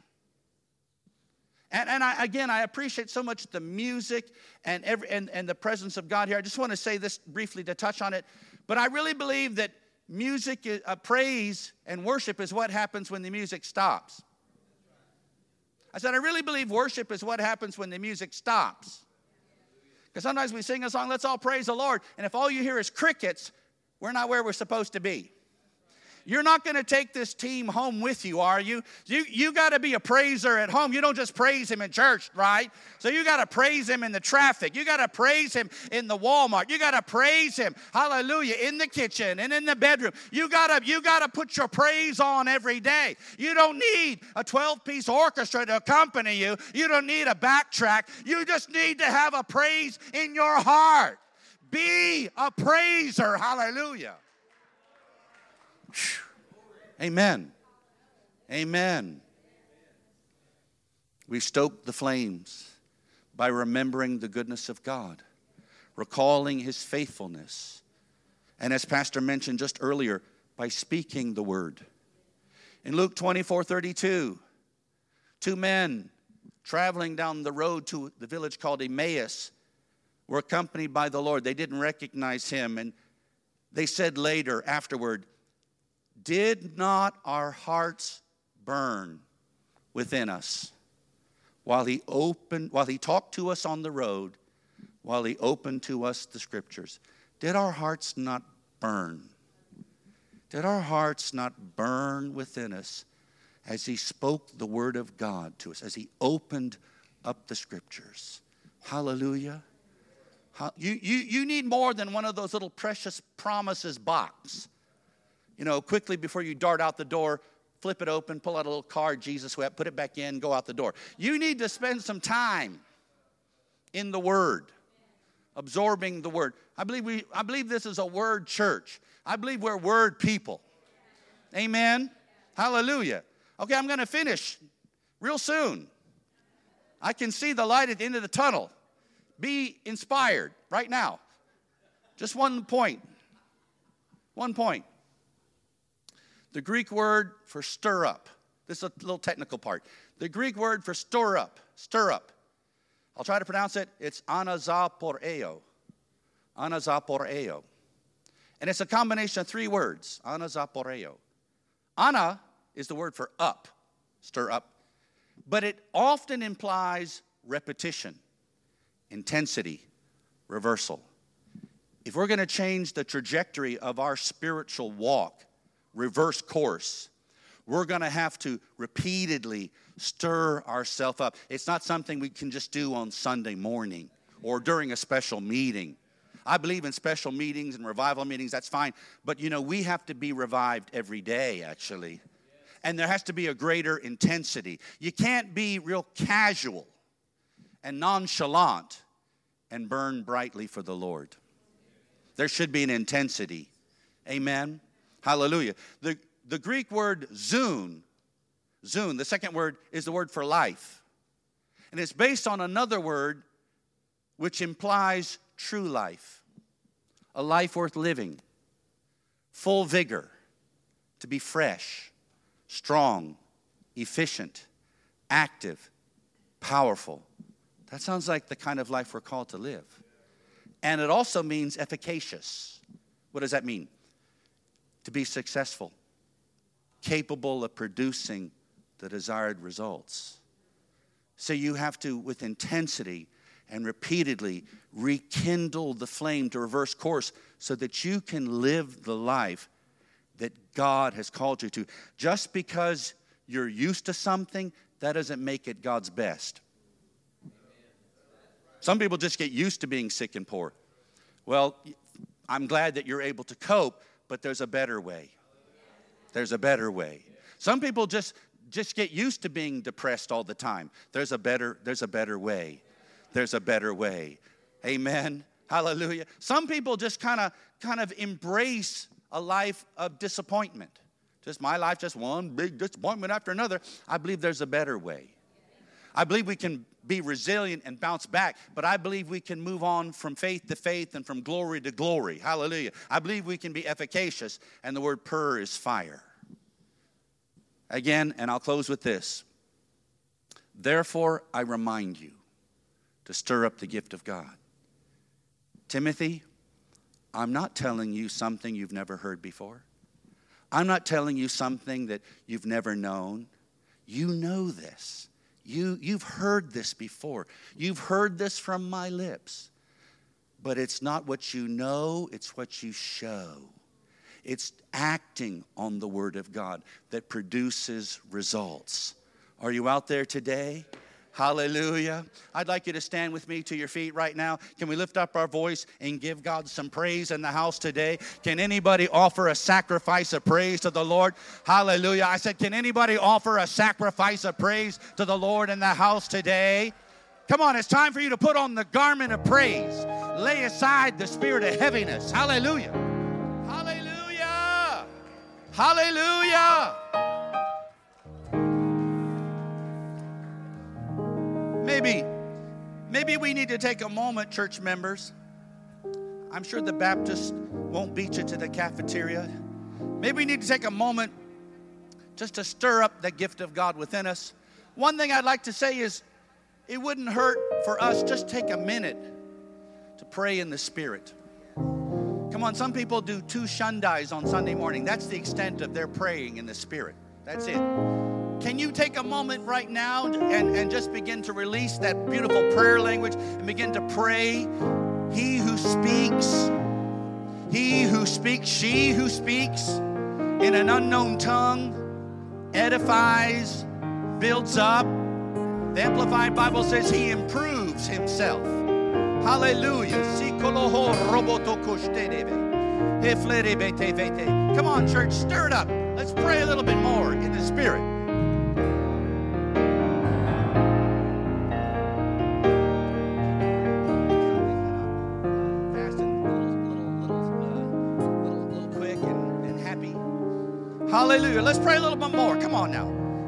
And I appreciate so much the music and the presence of God here. I just want to say this briefly to touch on it. But I really believe that music, praise and worship is what happens when the music stops. I said, I really believe worship is what happens when the music stops. Because sometimes we sing a song, "Let's all praise the Lord," and if all you hear is crickets, we're not where we're supposed to be. You're not going to take this team home with you, are you? You got to be a praiser at home. You don't just praise him in church, right? So you got to praise him in the traffic. You got to praise him in the Walmart. You got to praise him, hallelujah, in the kitchen and in the bedroom. You got to put your praise on every day. You don't need a 12-piece orchestra to accompany you. You don't need a backtrack. You just need to have a praise in your heart. Be a praiser, hallelujah. Amen. Amen. We stoke the flames by remembering the goodness of God, recalling his faithfulness, and as Pastor mentioned just earlier, by speaking the word. In Luke 24:32, two men traveling down the road to the village called Emmaus were accompanied by the Lord. They didn't recognize him, and they said later, afterward, "Did not our hearts burn within us while he talked to us on the road, while he opened to us the scriptures?" Did our hearts not burn? Did our hearts not burn within us as he spoke the word of God to us, as he opened up the scriptures? Hallelujah. You need more than one of those little precious promises box. You know, quickly before you dart out the door, flip it open, pull out a little card, Jesus wept, put it back in, go out the door. You need to spend some time in the Word, absorbing the Word. I believe this is a Word church. I believe we're Word people. Amen? Hallelujah. Okay, I'm going to finish real soon. I can see the light at the end of the tunnel. Be inspired right now. Just one point. One point. The Greek word for stir up. This is a little technical part. The Greek word for stir up. I'll try to pronounce it. It's anazaporeo. Anazaporeo. And it's a combination of three words. Anazaporeo. Ana is the word for up, stir up. But it often implies repetition, intensity, reversal. If we're going to change the trajectory of our spiritual walk, reverse course, we're going to have to repeatedly stir ourselves up. It's not something we can just do on Sunday morning or during a special meeting. I believe in special meetings and revival meetings, that's fine. But, you know, we have to be revived every day, actually. And there has to be a greater intensity. You can't be real casual and nonchalant and burn brightly for the Lord. There should be an intensity. Amen. Hallelujah. The Greek word zoon, the second word is the word for life. And it's based on another word which implies true life, a life worth living, full vigor, to be fresh, strong, efficient, active, powerful. That sounds like the kind of life we're called to live. And it also means efficacious. What does that mean? To be successful, capable of producing the desired results. So you have to, with intensity and repeatedly, rekindle the flame to reverse course so that you can live the life that God has called you to. Just because you're used to something, that doesn't make it God's best. Some people just get used to being sick and poor. Well, I'm glad that you're able to cope, but there's a better way. There's a better way. Some people just get used to being depressed all the time. There's a better way. There's a better way. Amen. Hallelujah. Some people just kind of embrace a life of disappointment. Just my life, just one big disappointment after another. I believe there's a better way. I believe we can be resilient and bounce back, but I believe we can move on from faith to faith and from glory to glory. Hallelujah. I believe we can be efficacious, and the word pur is fire. Again, and I'll close with this. Therefore, I remind you to stir up the gift of God. Timothy, I'm not telling you something you've never heard before. I'm not telling you something that you've never known. You know this. You've heard this before. You've heard this from my lips. But it's not what you know, it's what you show. It's acting on the Word of God that produces results. Are you out there today? Hallelujah. I'd like you to stand with me to your feet right now. Can we lift up our voice and give God some praise in the house today? Can anybody offer a sacrifice of praise to the Lord? Hallelujah. I said, can anybody offer a sacrifice of praise to the Lord in the house today? Come on, it's time for you to put on the garment of praise. Lay aside the spirit of heaviness. Hallelujah. Hallelujah. Hallelujah. Maybe we need to take a moment, church members. I'm sure the Baptists won't beat you to the cafeteria. Maybe we need to take a moment just to stir up the gift of God within us. One thing I'd like to say is it wouldn't hurt for us just take a minute to pray in the Spirit. Come on, some people do 2 shundais on Sunday morning. That's the extent of their praying in the Spirit. That's it. Can you take a moment right now and just begin to release that beautiful prayer language and begin to pray? He who speaks, she who speaks, in an unknown tongue edifies, builds up. The Amplified Bible says he improves himself. Hallelujah. Come on, church, stir it up. Let's pray a little bit more in the Spirit. Fast and little quick and happy. Hallelujah. Let's pray a little bit more. Come on now.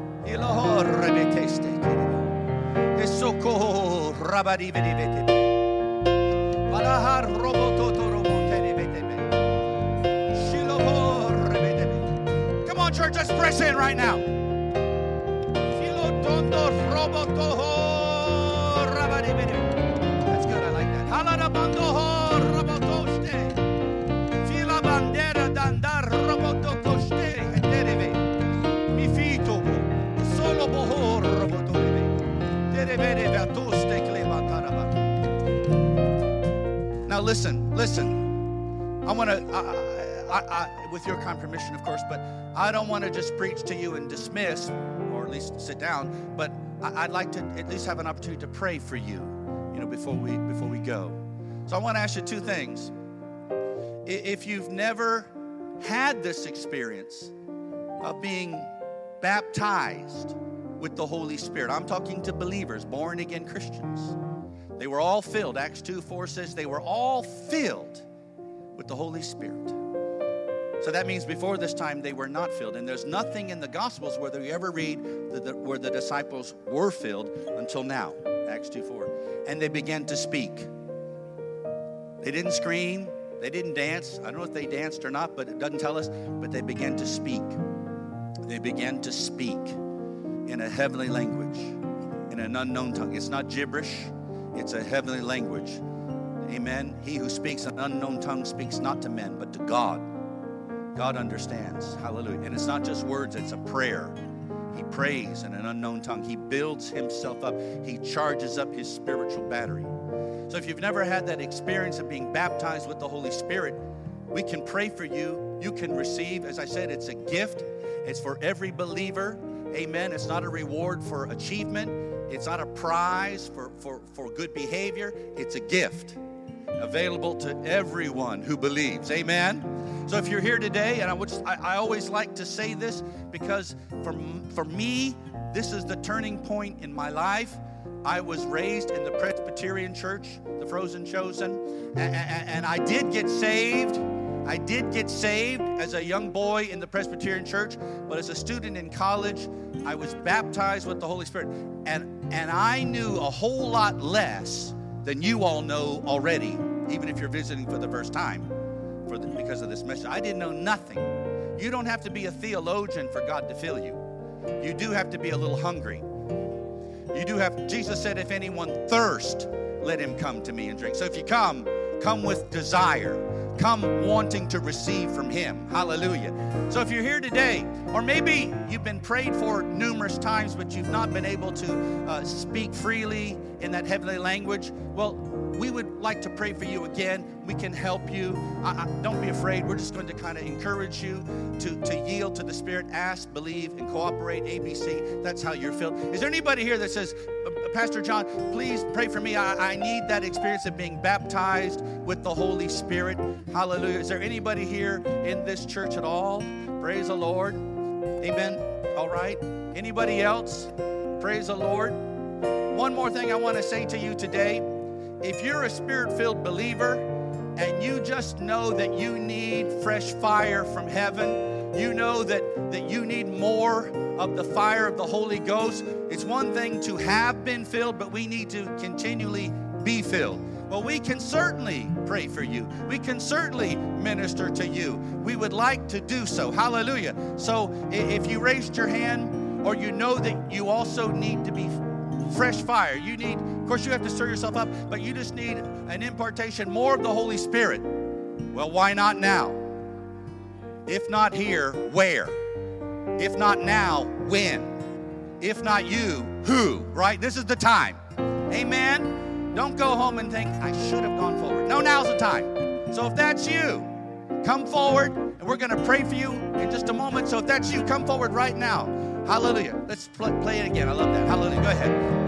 Come on, church, let's press in right now. That's good, I like that. Now listen. I want to, with your kind permission, of course, but I don't want to just preach to you and dismiss, or at least sit down. But I'd like to at least have an opportunity to pray for you, before we go. So I want to ask you two things. If you've never had this experience of being baptized with the Holy Spirit, I'm talking to believers, born again Christians. They were all filled. Acts 2:4 says they were all filled with the Holy Spirit. So that means before this time they were not filled. And there's nothing in the Gospels where you ever read where the disciples were filled until now. Acts 2:4. And they began to speak. They didn't scream. They didn't dance. I don't know if they danced or not, but it doesn't tell us. But they began to speak. They began to speak in a heavenly language, in an unknown tongue. It's not gibberish. It's a heavenly language. Amen. He who speaks an unknown tongue speaks not to men, but to God. God understands. Hallelujah. And it's not just words, it's a prayer. He prays in an unknown tongue. He builds himself up. He charges up his spiritual battery. So if you've never had that experience of being baptized with the Holy Spirit, we can pray for you. You can receive. As I said, it's a gift. It's for every believer. Amen. It's not a reward for achievement. It's not a prize for good behavior. It's a gift available to everyone who believes. Amen. So if you're here today, and I always like to say this because for me, this is the turning point in my life. I was raised in the Presbyterian Church, the Frozen Chosen, and I did get saved. I did get saved as a young boy in the Presbyterian Church, but as a student in college, I was baptized with the Holy Spirit. And I knew a whole lot less than you all know already, even if you're visiting for the first time, because of this message. I didn't know nothing. You don't have to be a theologian for God to fill you. You do have to be a little hungry. Jesus said, if anyone thirst, let him come to me and drink. So if you come with desire. Come wanting to receive from him. Hallelujah. So if you're here today, or maybe you've been prayed for numerous times, but you've not been able to speak freely in that heavenly language, well, we would like to pray for you again. We can help you. Don't be afraid. We're just going to kind of encourage you to yield to the Spirit, ask, believe, and cooperate. ABC. That's how you're filled. Is there anybody here that says, Pastor John, please pray for me. I need that experience of being baptized with the Holy Spirit. Hallelujah. Is there anybody here in this church at all? Praise the Lord. Amen. All right. Anybody else? Praise the Lord. One more thing I want to say to you today. If you're a Spirit-filled believer and you just know that you need fresh fire from heaven, you know that you need more of the fire of the Holy Ghost. It's one thing to have been filled, but we need to continually be filled. Well, we can certainly pray for you. We can certainly minister to you. We would like to do so. Hallelujah. So if you raised your hand, or you know that you also need to be fresh fire, you need, of course you have to stir yourself up, but you just need an impartation, more of the Holy Spirit. Well, why not now? If not here, where? If not now, when? If not you, who? Right? This is the time. Amen? Don't go home and think, I should have gone forward. No, now's the time. So if that's you, come forward, and we're going to pray for you in just a moment. So if that's you, come forward right now. Hallelujah. Let's play it again. I love that. Hallelujah. Go ahead.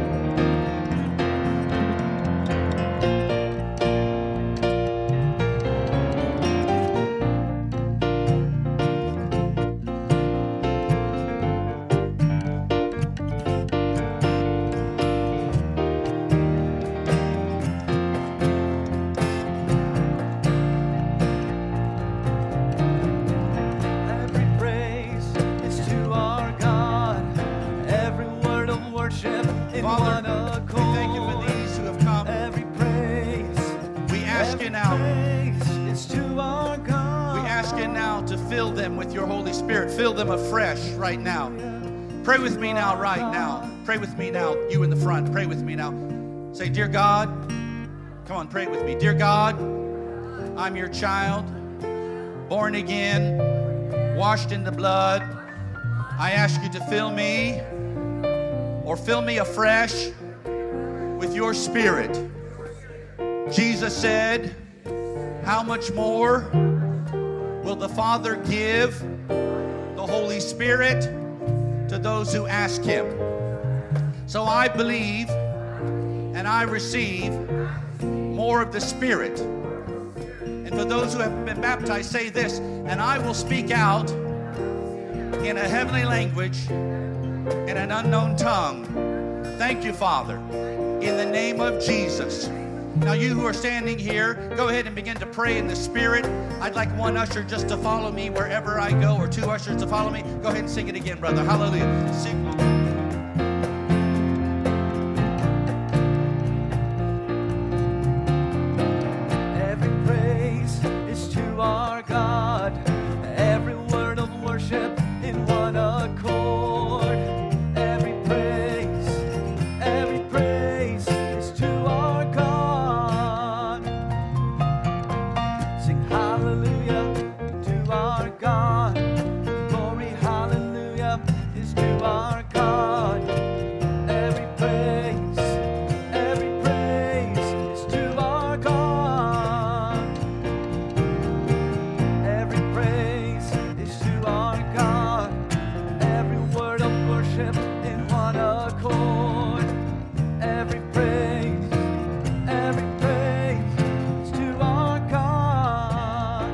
Fill them afresh right now. Pray with me now, right now. Pray with me now. You in the front, pray with me now. Say, dear God, come on, pray with me. Dear God, I'm your child, born again, washed in the blood. I ask you to fill me or fill me afresh with your Spirit. Jesus said, how much more will the Father give the Holy Spirit to those who ask Him? So I believe and I receive more of the Spirit. And for those who have been baptized, say this, and I will speak out in a heavenly language, in an unknown tongue. Thank you, Father, in the name of Jesus. Now you who are standing here, go ahead and begin to pray in the Spirit. I'd like one usher just to follow me wherever I go, or two ushers to follow me. Go ahead and sing it again, brother. Hallelujah. Sing. Every praise is to our God. Every word of worship in one accord. Every praise is to our God. Sing hallelujah to our God. Glory, hallelujah is to our God. Every praise is to our God. Every praise is to our God. Every word of worship in one accord. Every praise is to our God.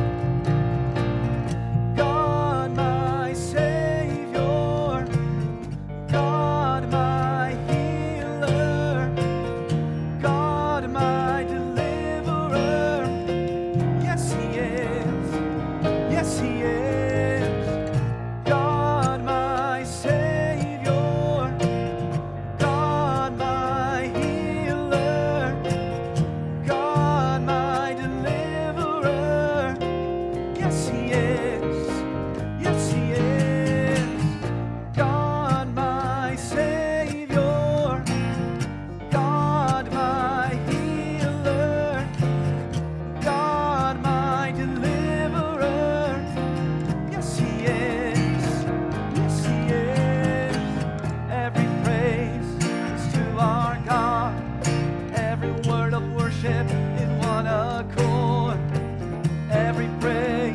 God my Savior, God my healer, God my deliverer. Yes, He is. Yes, He is. God my Savior, God my healer, God my deliverer. Yes, He is. Yes, He is. God my Savior, God my healer, God my deliverer. Yes, He is. Yes, He is. Every praise is to our God. Every word of worship in one accord. Every praise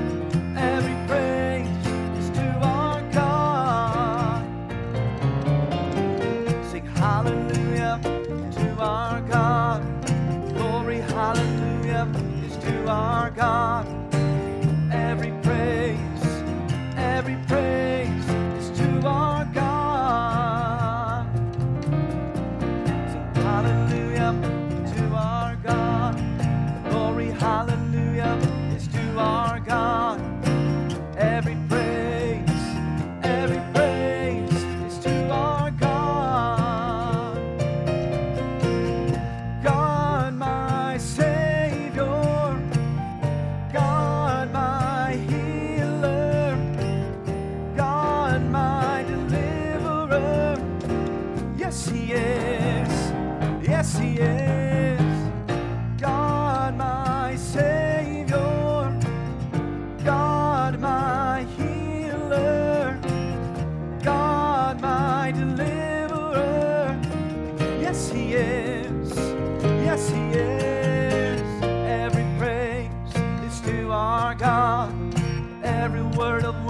is to our God. Sing hallelujah to our God. Glory, hallelujah is to our God. Every praise is to our God. Sing hallelujah to our God. Glory, hallelujah is to our God. Every praise is to our God. God my Savior, God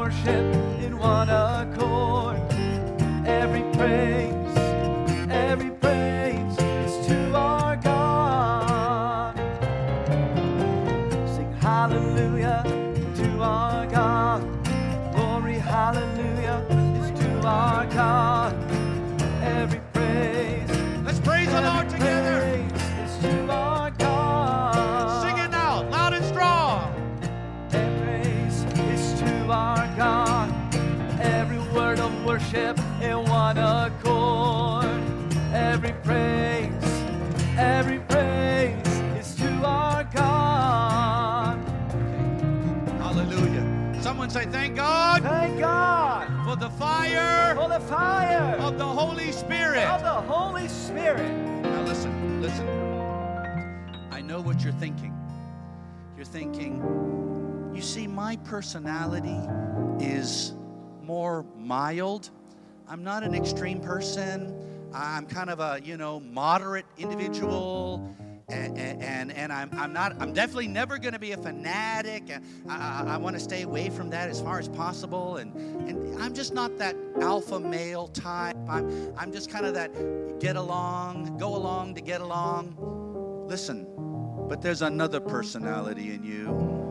worship in one accord. Every praise is to our God. Sing hallelujah to our God. Glory, hallelujah is to our God. Every praise. Let's praise the Lord together. Praise is to our God. Sing it now, loud and strong. Every praise is to our God. Every word of worship in one accord. Every praise is to our God. Hallelujah. Someone say, thank God. Thank God For the fire for the fire of the Holy Spirit. of the Holy Spirit. Now listen. I know what you're thinking. You're thinking, you see, my personality is more mild. I'm not an extreme person. I'm kind of a, moderate individual. And I'm definitely never going to be a fanatic. I want to stay away from that as far as possible. And I'm just not that alpha male type. I'm just kind of that go along to get along. Listen, but there's another personality in you.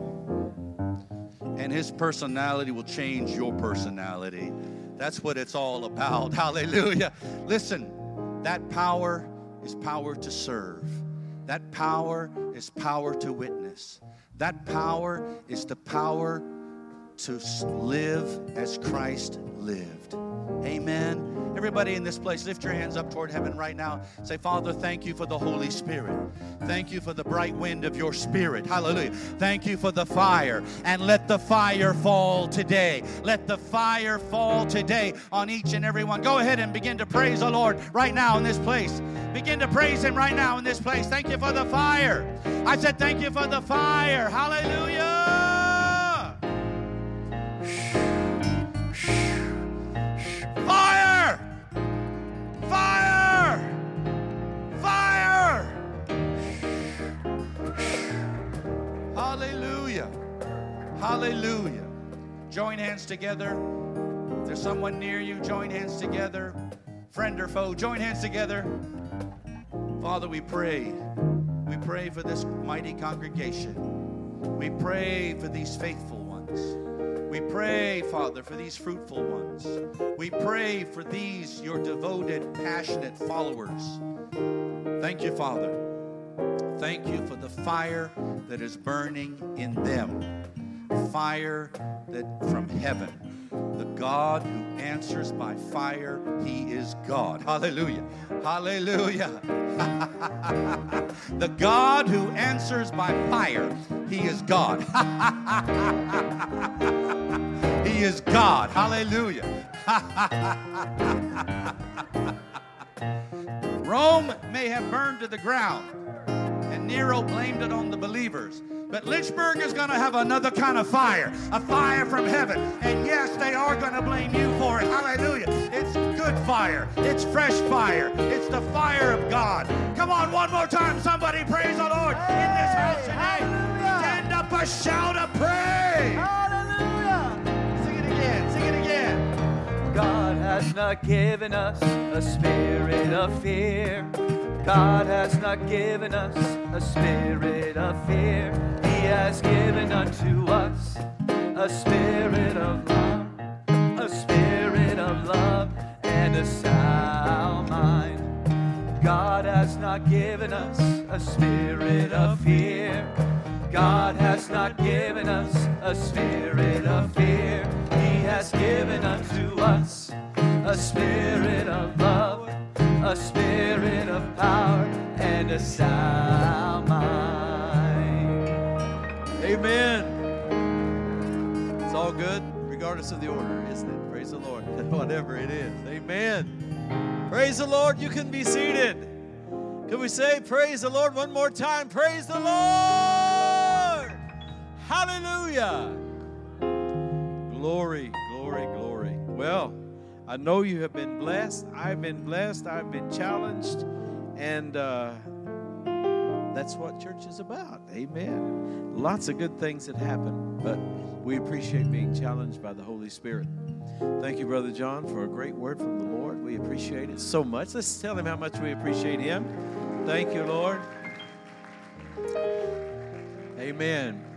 And his personality will change your personality. That's what it's all about. Hallelujah. Listen, that power is power to serve. That power is power to witness. That power is the power to live as Christ lived. Amen. Everybody in this place, lift your hands up toward heaven right now. Say, Father, thank you for the Holy Spirit. Thank you for the bright wind of your Spirit. Hallelujah. Thank you for the fire. And let the fire fall today. Let the fire fall today on each and every one. Go ahead and begin to praise the Lord right now in this place. Begin to praise Him right now in this place. Thank you for the fire. I said thank you for the fire. Hallelujah. Fire! Fire! Fire! Hallelujah. Hallelujah. Join hands together. If there's someone near you, join hands together. Friend or foe, join hands together. Father, we pray. We pray for this mighty congregation. We pray for these faithful ones. We pray, Father, for these fruitful ones. We pray for these, your devoted, passionate followers. Thank you, Father. Thank you for the fire that is burning in them. Fire that from heaven. The God who answers by fire, He is God. Hallelujah. Hallelujah. The God who answers by fire, He is God. He is God. Hallelujah. Rome may have burned to the ground, and Nero blamed it on the believers. But Lynchburg is going to have another kind of fire, a fire from heaven. And yes, they are going to blame you for it. Hallelujah. It's good fire. It's fresh fire. It's the fire of God. Come on, one more time. Somebody praise the Lord in this house today. Hallelujah. Stand up a shout of praise. Hallelujah. Sing it again. Sing it again. God has not given us a spirit of fear. God has not given us a spirit of fear. He has given unto us a spirit of love, and a sound mind. God has not given us a spirit of fear. God has not given us a spirit of fear. He has given unto us a spirit of love, a spirit of power, and a sound mind. Amen. It's all good, regardless of the order, isn't it? Praise the Lord. Whatever it is. Amen. Praise the Lord. You can be seated. Can we say praise the Lord one more time? Praise the Lord. Hallelujah. Glory, glory, glory. Well, I know you have been blessed. I've been blessed. I've been challenged. And That's what church is about. Amen. Lots of good things that happen, but we appreciate being challenged by the Holy Spirit. Thank you, Brother John, for a great word from the Lord. We appreciate it so much. Let's tell him how much we appreciate him. Thank you, Lord. Amen.